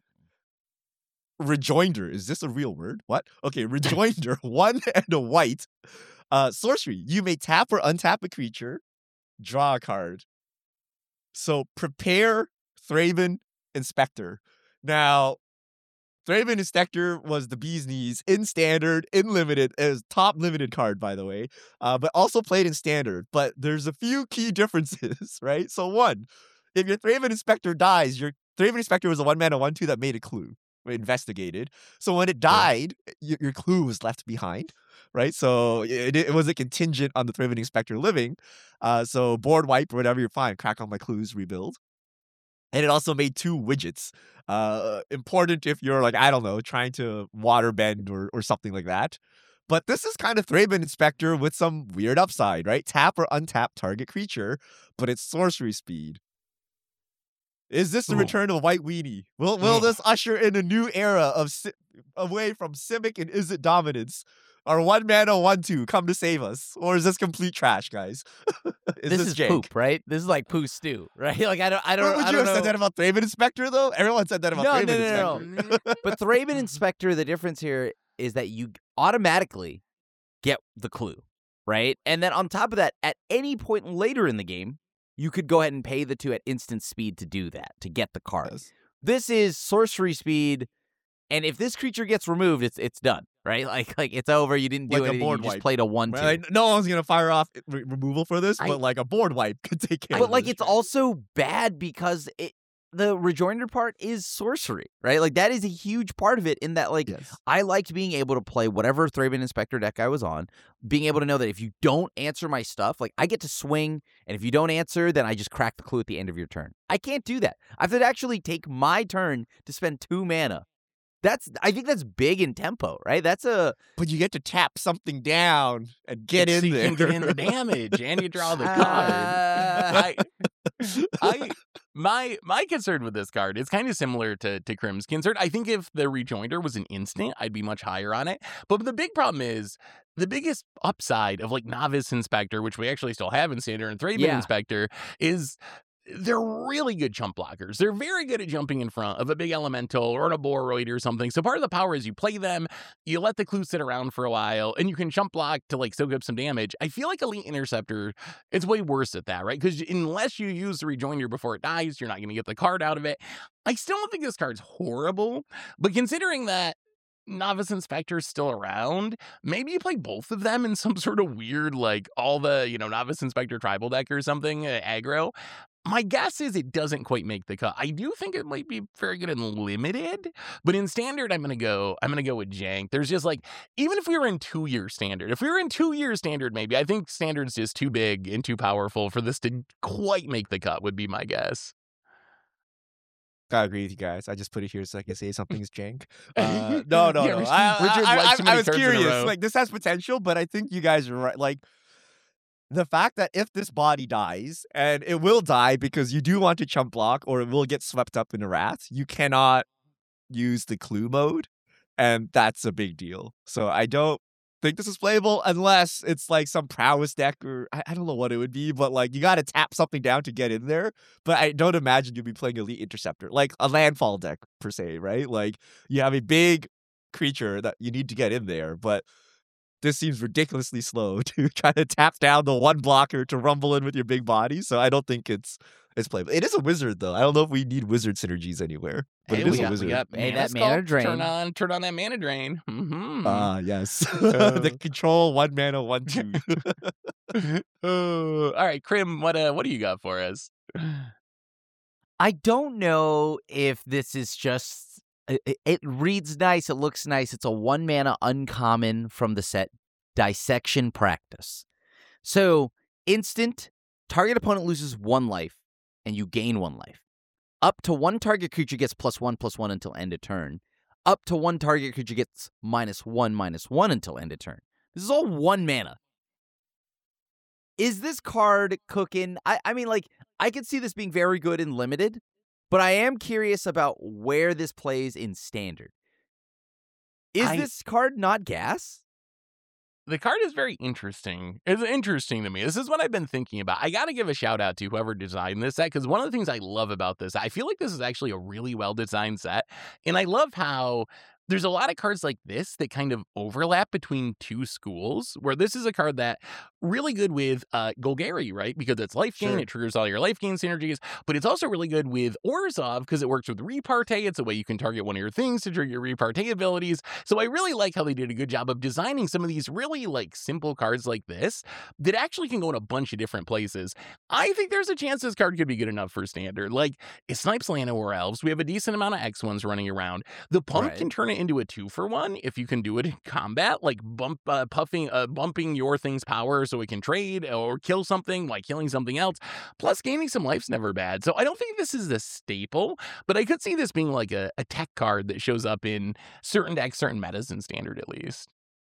Rejoinder. Is this a real word? What? Okay, rejoinder. One and a white. Uh, sorcery. You may tap or untap a creature. Draw a card. So prepare Thraben Inspector. Now, Thraben Inspector was the bee's knees in standard, in limited, as top limited card, by the way, uh, but also played in standard. But there's a few key differences, right? So one, if your Thraben Inspector dies, your Thraben Inspector was a one mana one two that made a clue, investigated. So when it died, your, your clue was left behind, right? So it, it wasn't contingent on the Thraben Inspector living. Uh, so board wipe or whatever, you're fine. Crack all my clues, rebuild. And it also made two widgets. Uh, important if you're like, I don't know, trying to water bend or, or something like that. But this is kind of Thraben Inspector with some weird upside, right? Tap or untap target creature, but it's sorcery speed. Is this the Ooh. return of White Weenie? Will will Mm. this usher in a new era of si- away from Simic and Izzet dominance? Our one mana one two come to save us, or is this complete trash, guys? is this this is jank? poop, right? This is like poo stew, right? Like I don't, I don't, Would I you don't have know. said that about Thraben Inspector though? Everyone said that about No, Thraben no, no, Inspector. no, But Thraben Inspector, the difference here is that you automatically get the clue, right? And then on top of that, at any point later in the game, you could go ahead and pay the two at instant speed to do that, to get the card. Yes. This is sorcery speed, and if this creature gets removed, it's it's done, right? Like like it's over. You didn't do Like a anything. board You just wipe. played a one two. Well, I- no one's gonna fire off re- removal for this, I- but like a board wipe could take care. But of like this. it's also bad because it the rejoinder part is sorcery, right? Like that is a huge part of it in that like Yes. I liked being able to play whatever Thraben Inspector deck I was on, being able to know that if you don't answer my stuff, like I get to swing, and if you don't answer, then I just crack the clue at the end of your turn. I can't do that. I have to actually take my turn to spend two mana. That's I think that's big in tempo, right? That's a But you get to tap something down and get So in you there. can get in the damage and you draw the card. Uh, I, I, my my concern with this card is kind of similar to to Krim's concern. I think if the rejoinder was an instant, I'd be much higher on it. But the big problem is the biggest upside of like Novice Inspector, which we actually still have in Standard and Thraben Yeah. Inspector, is they're really good chump blockers. They're very good at jumping in front of a big elemental or an Aboroid or something. So part of the power is you play them, you let the clue sit around for a while, and you can chump block to like soak up some damage. I feel like Elite Interceptor, it's way worse at that, right? Because unless you use the rejoinder before it dies, you're not going to get the card out of it. I still don't think this card's horrible, but considering that Novice Inspector's still around, maybe you play both of them in some sort of weird, like all the, you know, Novice Inspector tribal deck or something, uh, aggro. My guess is it doesn't quite make the cut. I do think it might be very good in limited, but in standard, I'm gonna go. I'm gonna go with jank. There's just like, even if we were in two year standard, if we were in two year standard, maybe I think standard's just too big and too powerful for this to quite make the cut. Would be my guess. I agree with you guys. I just put it here so I can say something's jank. Uh, no, no, Yeah, no. Richard- I, Richard I, likes I, too I many was cards in a curious. row. Like this has potential, but I think you guys are right. Like the fact that if this body dies, and it will die because you do want to chump block, or it will get swept up in a wrath, you cannot use the clue mode, and that's a big deal. So I don't think this is playable unless it's like some prowess deck, or I, I don't know what it would be, but like you got to tap something down to get in there. But I don't imagine you'll be playing Elite Interceptor, like a landfall deck per se, right? Like you have a big creature that you need to get in there, but this seems ridiculously slow to try to tap down the one blocker to rumble in with your big body. So I don't think it's it's playable. It is a wizard though. I don't know if we need wizard synergies anywhere, but Hey, it is we a got, wizard. we got Hey, mana that mana sculpt. drain. Turn on, turn on that mana drain. Mm-hmm. Ah, yes. Uh, the control one mana one two. Oh, all right, Krim, what uh, what do you got for us? I don't know if this is just. It, it reads nice. It looks nice. It's a one mana uncommon from the set Dissection Practice. So, instant, target opponent loses one life, and you gain one life. Up to one target creature gets plus one, plus one until end of turn. Up to one target creature gets minus one, minus one until end of turn. This is all one mana. Is this card cooking? I, I mean, like, I could see this being very good in limited, but I am curious about where this plays in standard. Is I- this card not gas? The card is very interesting. It's interesting to me. This is what I've been thinking about. I got to give a shout out to whoever designed this set, because one of the things I love about this, I feel like this is actually a really well designed set. And I love how there's a lot of cards like this that kind of overlap between two schools, where this is a card that really good with uh, Golgari, right? Because it's life gain, Sure. it triggers all your life gain synergies, but it's also really good with Orzhov because it works with Repartee. It's a way you can target one of your things to trigger your Repartee abilities. So I really like how they did a good job of designing some of these really like simple cards like this that actually can go in a bunch of different places. I think there's a chance this card could be good enough for standard. Like, it snipes Llanowar Elves. We have a decent amount of X ones running around. The pump Right. can turn it into a two for one if you can do it in combat, like bump uh, puffing uh, bumping your thing's power so it can trade or kill something like killing something else. Plus, gaining some life's never bad. So I don't think this is a staple, but I could see this being like a, a tech card that shows up in certain decks, certain metas, and standard at least.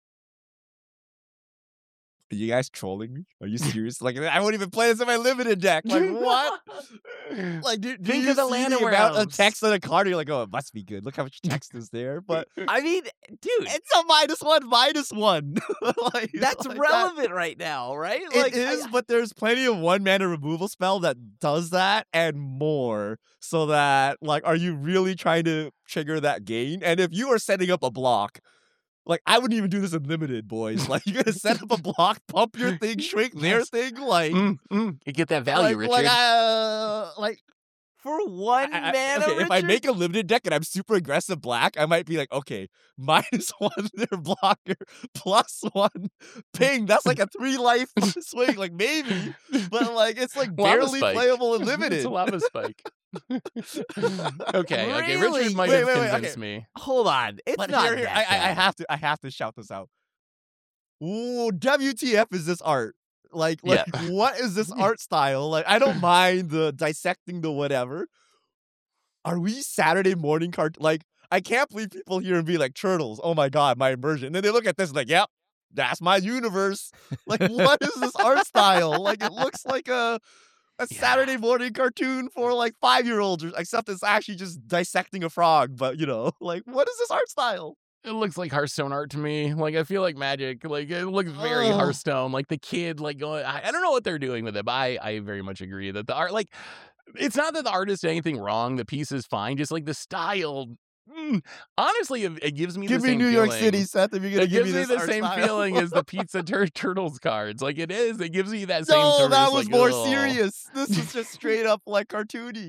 Are you guys trolling me? Are you serious? Like, I won't even play this in my limited deck. Like, what? Like, do, do Think you of the see land the amount of arounds. text on a card? You're like, oh, it must be good. Look how much text is there. But I mean, dude, it's a minus one, minus one. Like, that's like relevant right now, right? That. Like, It is, I- but there's plenty of one mana removal spell that does that and more. So that, like, are you really trying to trigger that gain? And if you are setting up a block, like, I wouldn't even do this in limited, boys. Like, you're gonna set up a block, pump your thing, shrink their Yes. thing, like, Mm, mm, you get that value, like, Richard. like, uh, like, for one I- I- mana, okay, if I Richard? make a limited deck and I'm super aggressive black, I might be like, okay, minus one their blocker, plus one ping. That's like a three life swing, like maybe, but like it's like Lava barely spike. playable and limited. It's a lava spike. okay, okay. Really? Richard might Wait, have wait, wait, convinced okay. me. Hold on, it's But not here, here, that I, I, I bad. have to, I have to shout this out. Ooh, W T F is this art? Like, like, Yeah. what is this art style? Like, I don't mind the dissecting the whatever. Are we Saturday morning cart? Like, I can't believe people here and be like, turtles, oh my god, my immersion. And then they look at this like, yep, that's my universe. Like, what is this art style? Like, it looks like a a Yeah. Saturday morning cartoon for like five-year-olds, or except it's actually just dissecting a frog. But you know, like, what is this art style? It looks like Hearthstone art to me. Like, I feel like Magic. Like, it looks very Ugh. Hearthstone. Like, the kid, like, going, I, I don't know what they're doing with it, but I, I very much agree that the art, like, it's not that the artist did anything wrong. The piece is fine. Just, like, the style, mm, honestly, it, it gives me Give the me same New York feeling. City, Seth. If you're gonna It give gives me me this the art same style. feeling as the Pizza Tur- Turtles cards. Like, it is. It gives you that same No, sort of that just, was like, more ugh. serious. This is just straight up like cartoony.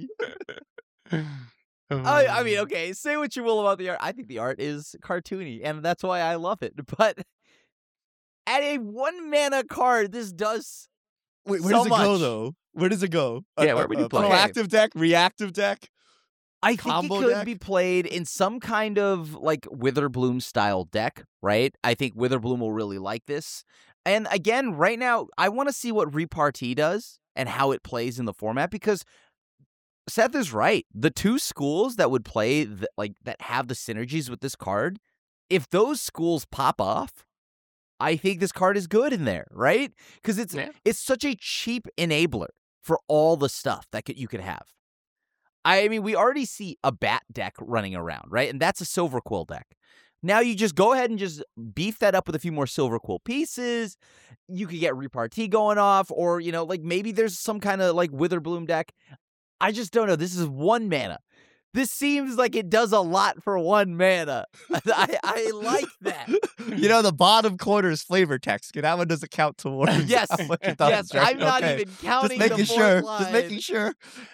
I, I mean, okay, say what you will about the art. I think the art is cartoony, and that's why I love it. But at a one mana card, this does. Wait, where so does it go much. though? Where does it go? Yeah, where would you play it? Proactive deck, reactive deck. I think Combo it could deck? be played in some kind of like Witherbloom style deck, right? I think Witherbloom will really like this. And again, right now, I want to see what Repartee does and how it plays in the format, because Seth is right. The two schools that would play th- like that have the synergies with this card, if those schools pop off, I think this card is good in there, right? Because it's Yeah. it's such a cheap enabler for all the stuff that could, you could have. I mean, we already see a bat deck running around, right? And that's a Silver Quill deck. Now you just go ahead and just beef that up with a few more Silver Quill pieces. You could get Repartee going off, or, you know, like maybe there's some kind of like Witherbloom deck. I just don't know. This is one mana. This seems like it does a lot for one mana. I, I like that. You know, the bottom corner is flavor text. That one doesn't count towards. Yes, how much it does, yes. right? I'm not Okay. even counting Just making the fourth sure. line. Just making sure.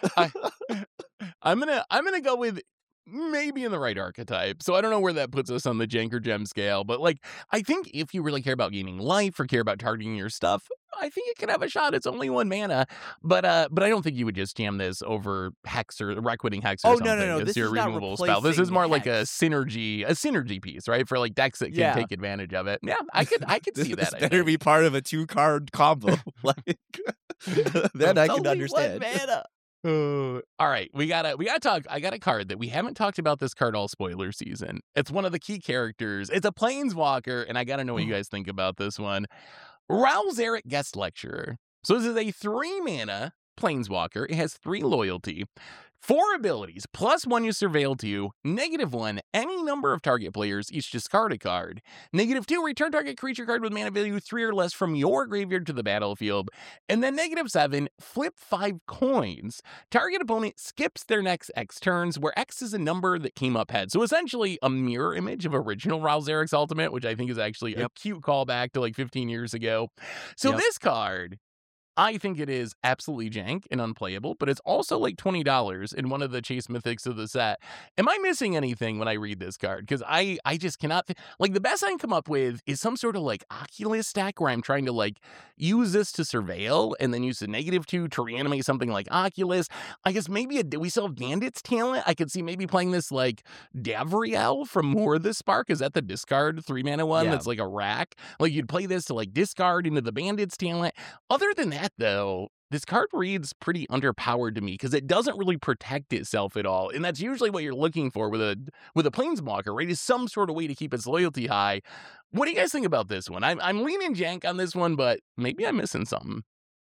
I'm gonna I'm gonna go with maybe in the right archetype. So I don't know where that puts us on the Jank or Gem scale, but like I think if you really care about gaining life or care about targeting your stuff, I think it could have a shot. It's only one mana, but uh, but I don't think you would just jam this over Hex or Requiting Hex or Oh, something. no, no, no. as This your is not removal spell. This is replacing more like a Hex. synergy, a synergy piece, right? For like decks that can Yeah. take advantage of it. Yeah, I could I could This, see this that. I better think. be part of a two card combo. Like, then I It's can only understand. One mana. Uh, all right, we gotta we gotta talk. I got a card that we haven't talked about this card all spoiler season. It's one of the key characters. It's a planeswalker, and I gotta know what you guys think about this one. Raul Zarek Guest Lecturer. So this is a three mana planeswalker. It has three loyalty, four abilities, plus one you surveil to, negative one, any number of target players, each discard a card. Negative two, return target creature card with mana value three or less from your graveyard to the battlefield. And then negative seven, flip five coins. Target opponent skips their next X turns, where X is a number that came up head. So essentially a mirror image of original Raul Zarek's Ultimate, which I think is actually Yep. a cute callback to like fifteen years ago. So Yep. this card I think it is absolutely jank and unplayable, but it's also like twenty dollars in one of the Chase Mythics of the set. Am I missing anything when I read this card? Because I, I just cannot think. Like, the best I can come up with is some sort of like Oculus stack where I'm trying to like use this to surveil and then use the negative two to reanimate something like Oculus. I guess maybe a, we still have Bandit's Talent. I could see maybe playing this like Davriel from More of the Spark. Is that the discard three mana one Yeah. that's like a rack? Like, you'd play this to like discard into the Bandit's Talent. Other than that, though, this card reads pretty underpowered to me because it doesn't really protect itself at all, and that's usually what you're looking for with a with a Planeswalker, right? Is some sort of way to keep its loyalty high. What do you guys think about this one? I'm I'm leaning jank on this one, but maybe I'm missing something.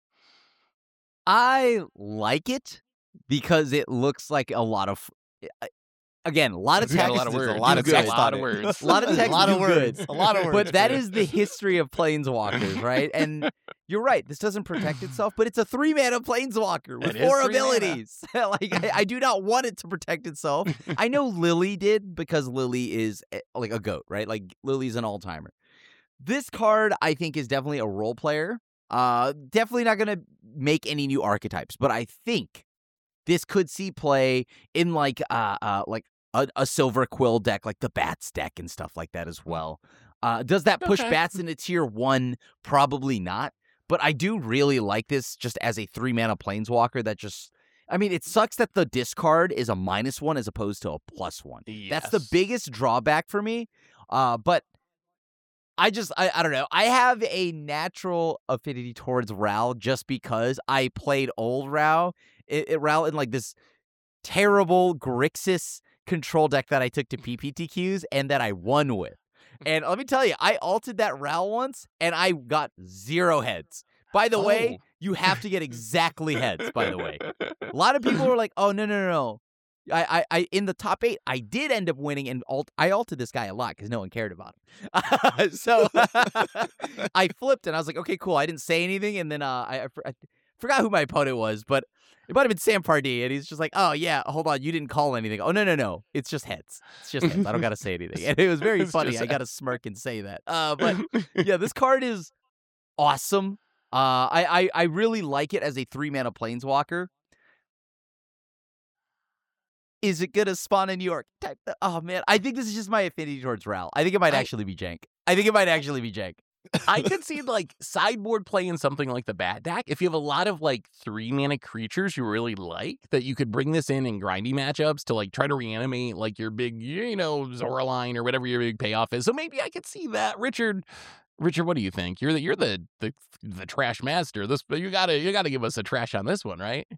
I like it because it looks like a lot of. Again, a lot of It's got text. a lot of There's words. a lot of Good. text A lot on of it. words. A lot of text a lot of do words. good. A lot of words. But that is the history of Planeswalkers, right? And you're right. This doesn't protect itself, but it's a three mana Planeswalker with It is four three mana. abilities. like I, I do not want it to protect itself. I know Lily did because Lily is eh, like a goat, right? Like Lily's an all timer. This card, I think, is definitely a role player. Uh, definitely not gonna make any new archetypes, but I think this could see play in like uh, uh like. A, a silver quill deck like the Bats deck and stuff like that as well. Uh, does that push Okay. Bats into tier one? Probably not. But I do really like this just as a three mana Planeswalker that just. I mean, it sucks that the discard is a minus one as opposed to a plus one. That's the Yes. biggest drawback for me. Uh, but I just, I, I don't know. I have a natural affinity towards Ral just because I played old Ral. It, it Ral in like this terrible Grixis control deck that I took to P P T Qs and that I won with. And let me tell you, I alted that Ral once and I got zero heads. By the way, Oh. you have to get exactly heads, by the way. A lot of people were like, oh, no, no, no, no. I, I, I in the top eight, I did end up winning, and alt, I alted this guy a lot because no one cared about him. so I flipped, and I was like, okay, cool. I didn't say anything, and then uh, I, I, I forgot who my opponent was, but it might have been Sam Pardee, and he's just like, oh, yeah, hold on, you didn't call anything. Oh, no, no, no, it's just heads. It's just heads. I don't got to say anything. And it was very It's funny. just I got to smirk and say that. Uh, but yeah, this card is awesome. Uh, I, I, I really like it as a three-mana Planeswalker. Is it gonna spawn a New York type? th- Oh man, I think this is just my affinity towards Ral. I think it might I- actually be jank. I think it might actually be jank. I could see like sideboard play in something like the Bat deck. If you have a lot of like three mana creatures you really like, that you could bring this in in grindy matchups to like try to reanimate like your big, you know, Zoraline or whatever your big payoff is. So maybe I could see that. Richard, Richard, what do you think? You're the you're the the, the trash master. This you gotta you gotta give us a trash on this one, right?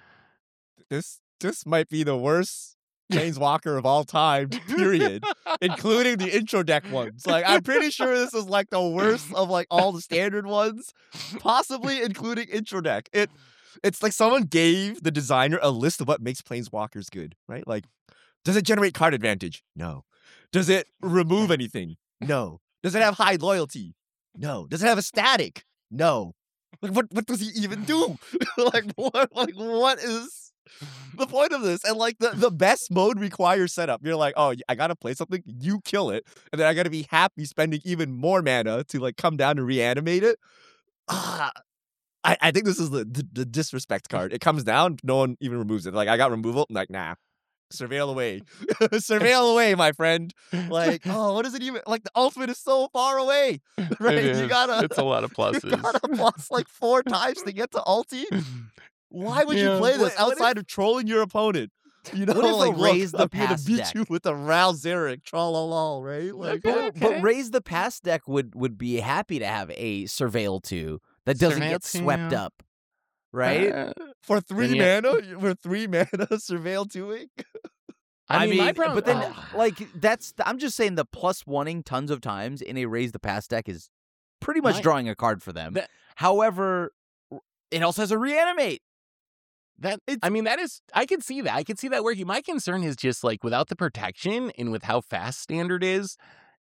This this might be the worst Planeswalker of all time, period. Including the intro deck ones. Like, I'm pretty sure this is like the worst of like all the standard ones, possibly including intro deck. It it's like someone gave the designer a list of what makes Planeswalkers good, right? Like, does it generate card advantage? No. Does it remove anything? No. Does it have high loyalty? No. Does it have a static? No. Like, what what does he even do? like what like what is the point of this? And like the, the best mode requires setup. You're like, oh, I gotta play something, you kill it, and then I gotta be happy spending even more mana to like come down and reanimate it. Ah, I, I think this is the, the the disrespect card. It comes down, no one even removes it. Like, I got removal, I'm like, nah. Surveil away. Surveil away, my friend. Like, oh, what is it even? Like, the ultimate is so far away. Right? It is. You gotta It's a lot of you pluses. gotta plus like four times to get to ulti. Why would Yeah. you play this What- what outside of trolling your opponent? You know, What if a like, look, raise the I'm gonna pass beat deck? you with a Ral Zarek, tralala, right? Like, Okay. But, but raise the pass deck would would be happy to have a Surveil two that doesn't Surveil get two, swept yeah. up, right? Uh, for three yeah. mana, for three mana, surveil two-ing. I mean, my problem, but then oh. like that's I'm just saying the plus one-ing tons of times in a raise the pass deck is pretty much My- drawing a card for them. That- However, it also has a reanimate. That I mean, that is I can see that. I can see that working. My concern is just like without the protection and with how fast standard is,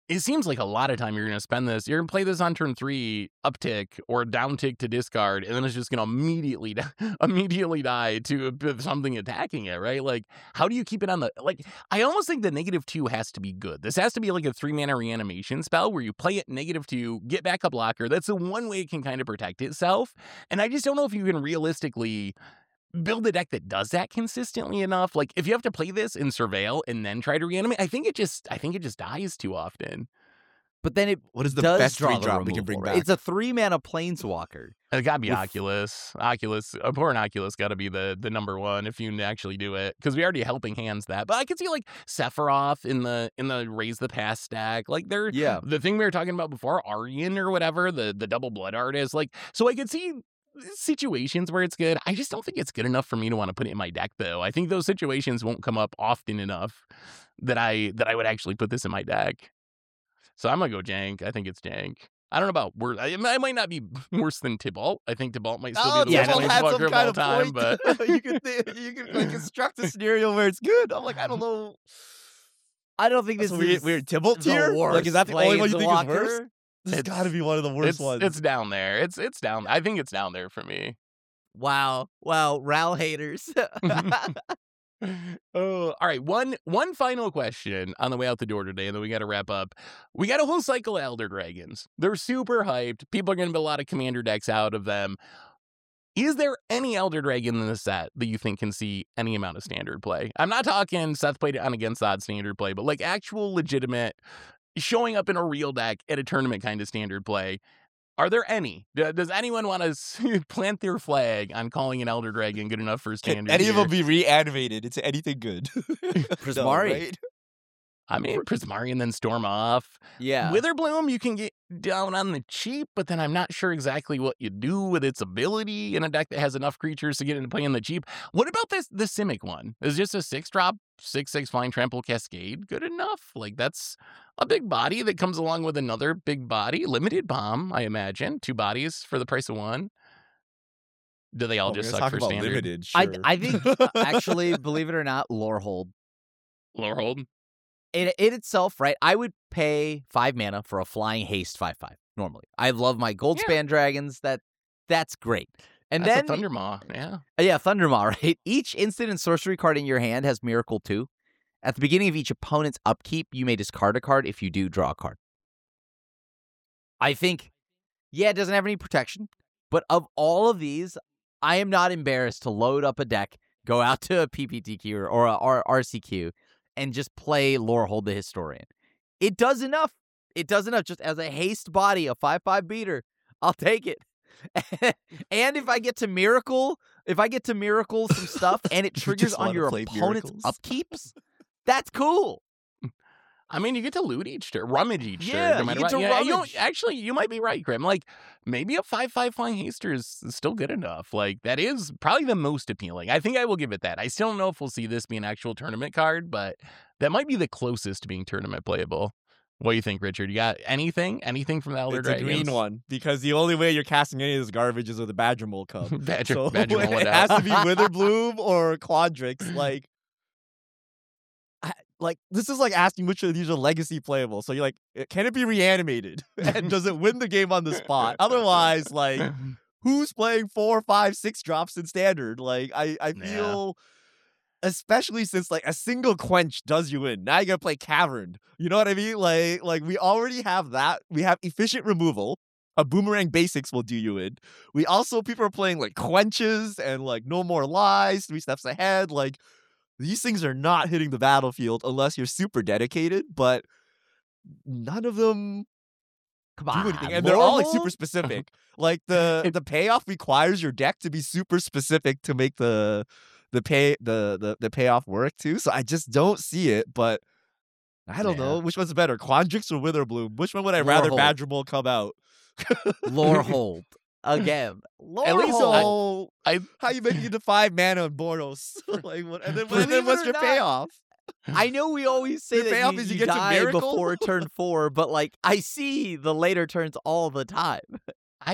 it seems like a lot of time you're going to spend this. You're going to play this on turn three, uptick or downtick to discard, and then it's just going to immediately immediately die to something attacking it, right? Like, how do you keep it on the like? I almost think the negative two has to be good. This has to be like a three mana reanimation spell where you play it negative two, get back a blocker. That's the one way it can kind of protect itself. And I just don't know if you can realistically build a deck that does that consistently enough. Like, if you have to play this in Surveil and then try to reanimate, I think it just I think it just dies too often. But then it What is the does best draw three the drop we can bring removal, right? back? It's a three mana planeswalker. It gotta be With- Oculus. Oculus, a poor Oculus gotta be the the number one if you actually do it. Because we already helping hands that. But I could see like Sephiroth in the in the Raise the Past stack. Like they're Yeah. the thing we were talking about before, Aryan or whatever, the, the double blood artist. Like, so I could see situations where it's good. I just don't think it's good enough for me to want to put it in my deck though. I think those situations won't come up often enough that I that I would actually put this in my deck. So I'm gonna go jank. I think it's jank. I don't know about worse. I, I might not be worse than Tibalt. I think Tibalt might still Oh, be the yeah, worst Tibalt had planeswalker some of kind all of time. point. But you can think, you can like construct a scenario where it's good. I'm like, I don't know. I don't think this So is weird, weird Tibalt the tier. worst Like, is that the only one you think is planeswalker. worse? This has It's- got to be one of the worst it's, ones. it's down there. It's it's down. I think it's down there for me. Wow. Wow. Ral haters. Oh, all right. One one final question on the way out the door today, and then we got to wrap up. We got a whole cycle of Elder Dragons. They're super hyped. People are going to build a lot of commander decks out of them. Is there any Elder Dragon in the set that you think can see any amount of standard play? I'm not talking Seth played it on against odd standard play, but like actual legitimate showing up in a real deck at a tournament kind of standard play. Are there any? D- Does anyone want to plant their flag on calling an Elder Dragon good enough for Can standard? any of here? them be reanimated into anything good? Prismari. No, right? I mean, Prismari and then Storm Off. yeah. Witherbloom, you can get down on the cheap, but then I'm not sure exactly what you do with its ability in a deck that has enough creatures to get into play on the cheap. What about this the Simic one? Is just a six drop, six six flying trample cascade good enough? Like that's a big body that comes along with another big body, limited bomb, I imagine, two bodies for the price of one. Do they all Oh, we're just gonna suck talk for about standard? limited. I, Sure. I think, uh, actually, believe it or not, Lorehold. Lorehold. It, it itself, right? I would pay five mana for a flying haste five five normally. I love my Goldspan dragons. That That's great. And That's then, a Thundermaw, yeah. Uh, yeah, Thundermaw, right? Each instant and sorcery card in your hand has Miracle two. At the beginning of each opponent's upkeep, you may discard a card. If you do, draw a card. I think, yeah, it doesn't have any protection, but of all of these, I am not embarrassed to load up a deck, go out to a P P T Q or, or a R- RCQ, and just play Lorehold the Historian. It does enough. It does enough just as a haste body, a five five beater. I'll take it. And if I get to Miracle, if I get to Miracle some stuff and it You triggers just on wanna your play opponent's Miracles. upkeeps, that's cool. I mean, you get to loot each turn, rummage each Yeah, turn. No you matter get what. to Yeah, you know, rummage. actually, you might be right, Grim. Like, maybe a five five flying haster is still good enough. Like, that is probably the most appealing. I think I will give it that. I still don't know if we'll see this be an actual tournament card, but that might be the closest to being tournament playable. What do you think, Richard? You got anything? Anything from the Elder It's Dragons? a green one because the only way you're casting any of this garbage is with a Badger Mole Cub. Badger, So Badger Mole it it has out. to be Witherbloom or Quadrix. Like, I, like this is like asking which of these are legacy playable. So you're like, can it be reanimated? And does it win the game on the spot? Otherwise, like, who's playing four, five, six drops in standard? Like, I, I Yeah. feel, especially since like a single quench does you in. Now you gotta play Cavern. You know what I mean? Like, like we already have that. We have efficient removal. A boomerang basics will do you in. We also people are playing like quenches and like no more lies, three steps ahead. Like these things are not hitting the battlefield unless you're super dedicated. But none of them Come do on. anything, and they're all like super Lorehold? specific. Like the the payoff requires your deck to be super specific to make the the pay the the, the payoff work too. So I just don't see it. But I don't Yeah. know which one's better, Quandrix or Witherbloom. Which one would I rather Lorehold. Badger Mole come out? Lorehold. Again. At least Lorehold. So I- how you make it to five mana in Boros? Like what? And then, and Believe then it what's or your not, payoff? I know we always say The that payoff you, is you you get to die Miracle? before turn four, but like I see the later turns all the time. I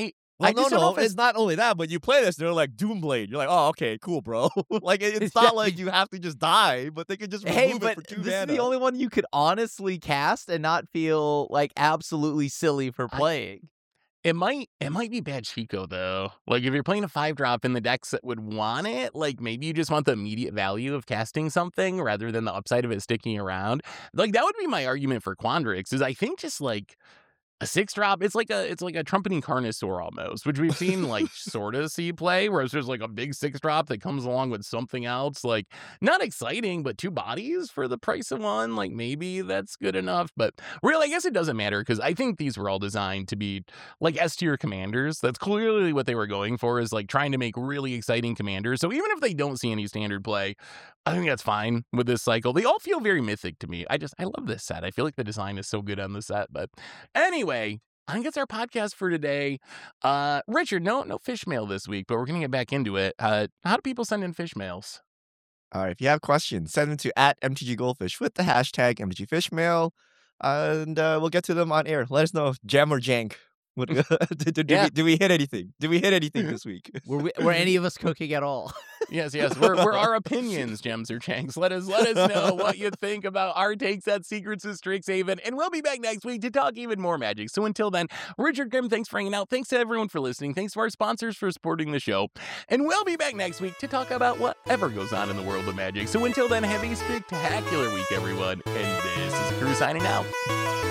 Well, I no, just don't know no, if it's- it's not only that, but you play this, they're like Doomblade. You're like, oh, okay, cool, bro. like it- it's not like you have to just die, but they can just remove Hey, it but for two this mana. is the only one you could honestly cast and not feel like absolutely silly for I- playing. It might it might be bad Chico though. Like if you're playing a five drop in the decks that would want it, like maybe you just want the immediate value of casting something rather than the upside of it sticking around. Like that would be my argument for Quandrix. Is I think just like a six drop, it's like a it's like a trumpeting Carnosaur almost, which we've seen like sort of see play, where it's just like a big six drop that comes along with something else. Like not exciting, but two bodies for the price of one. Like maybe that's good enough. But really, I guess it doesn't matter because I think these were all designed to be like S tier commanders. That's clearly what they were going for, is like trying to make really exciting commanders. So even if they don't see any standard play, I think that's fine with this cycle. They all feel very mythic to me. I just I love this set. I feel like the design is so good on the set. But anyway. I think it's our podcast for today. Uh, Richard, no no fish mail this week, but we're going to get back into it. Uh, how do people send in fish mails? All right, if you have questions, send them to at M T G Goldfish with the hashtag M T G Fishmail, and uh, we'll get to them on air. Let us know if jam or jank. What, did, did, Yeah. we, did we hit anything? Did we hit anything this week? Were, we, were any of us cooking at all? Yes, yes. We're, we're our opinions, Gems or Chanks. Let us let us know what you think about our takes at Secrets of Strixhaven, and we'll be back next week to talk even more Magic. So until then, Richard Grimm, thanks for hanging out. Thanks to everyone for listening. Thanks to our sponsors for supporting the show. And we'll be back next week to talk about whatever goes on in the world of Magic. So until then, have a spectacular week, everyone. And this is Crew signing out.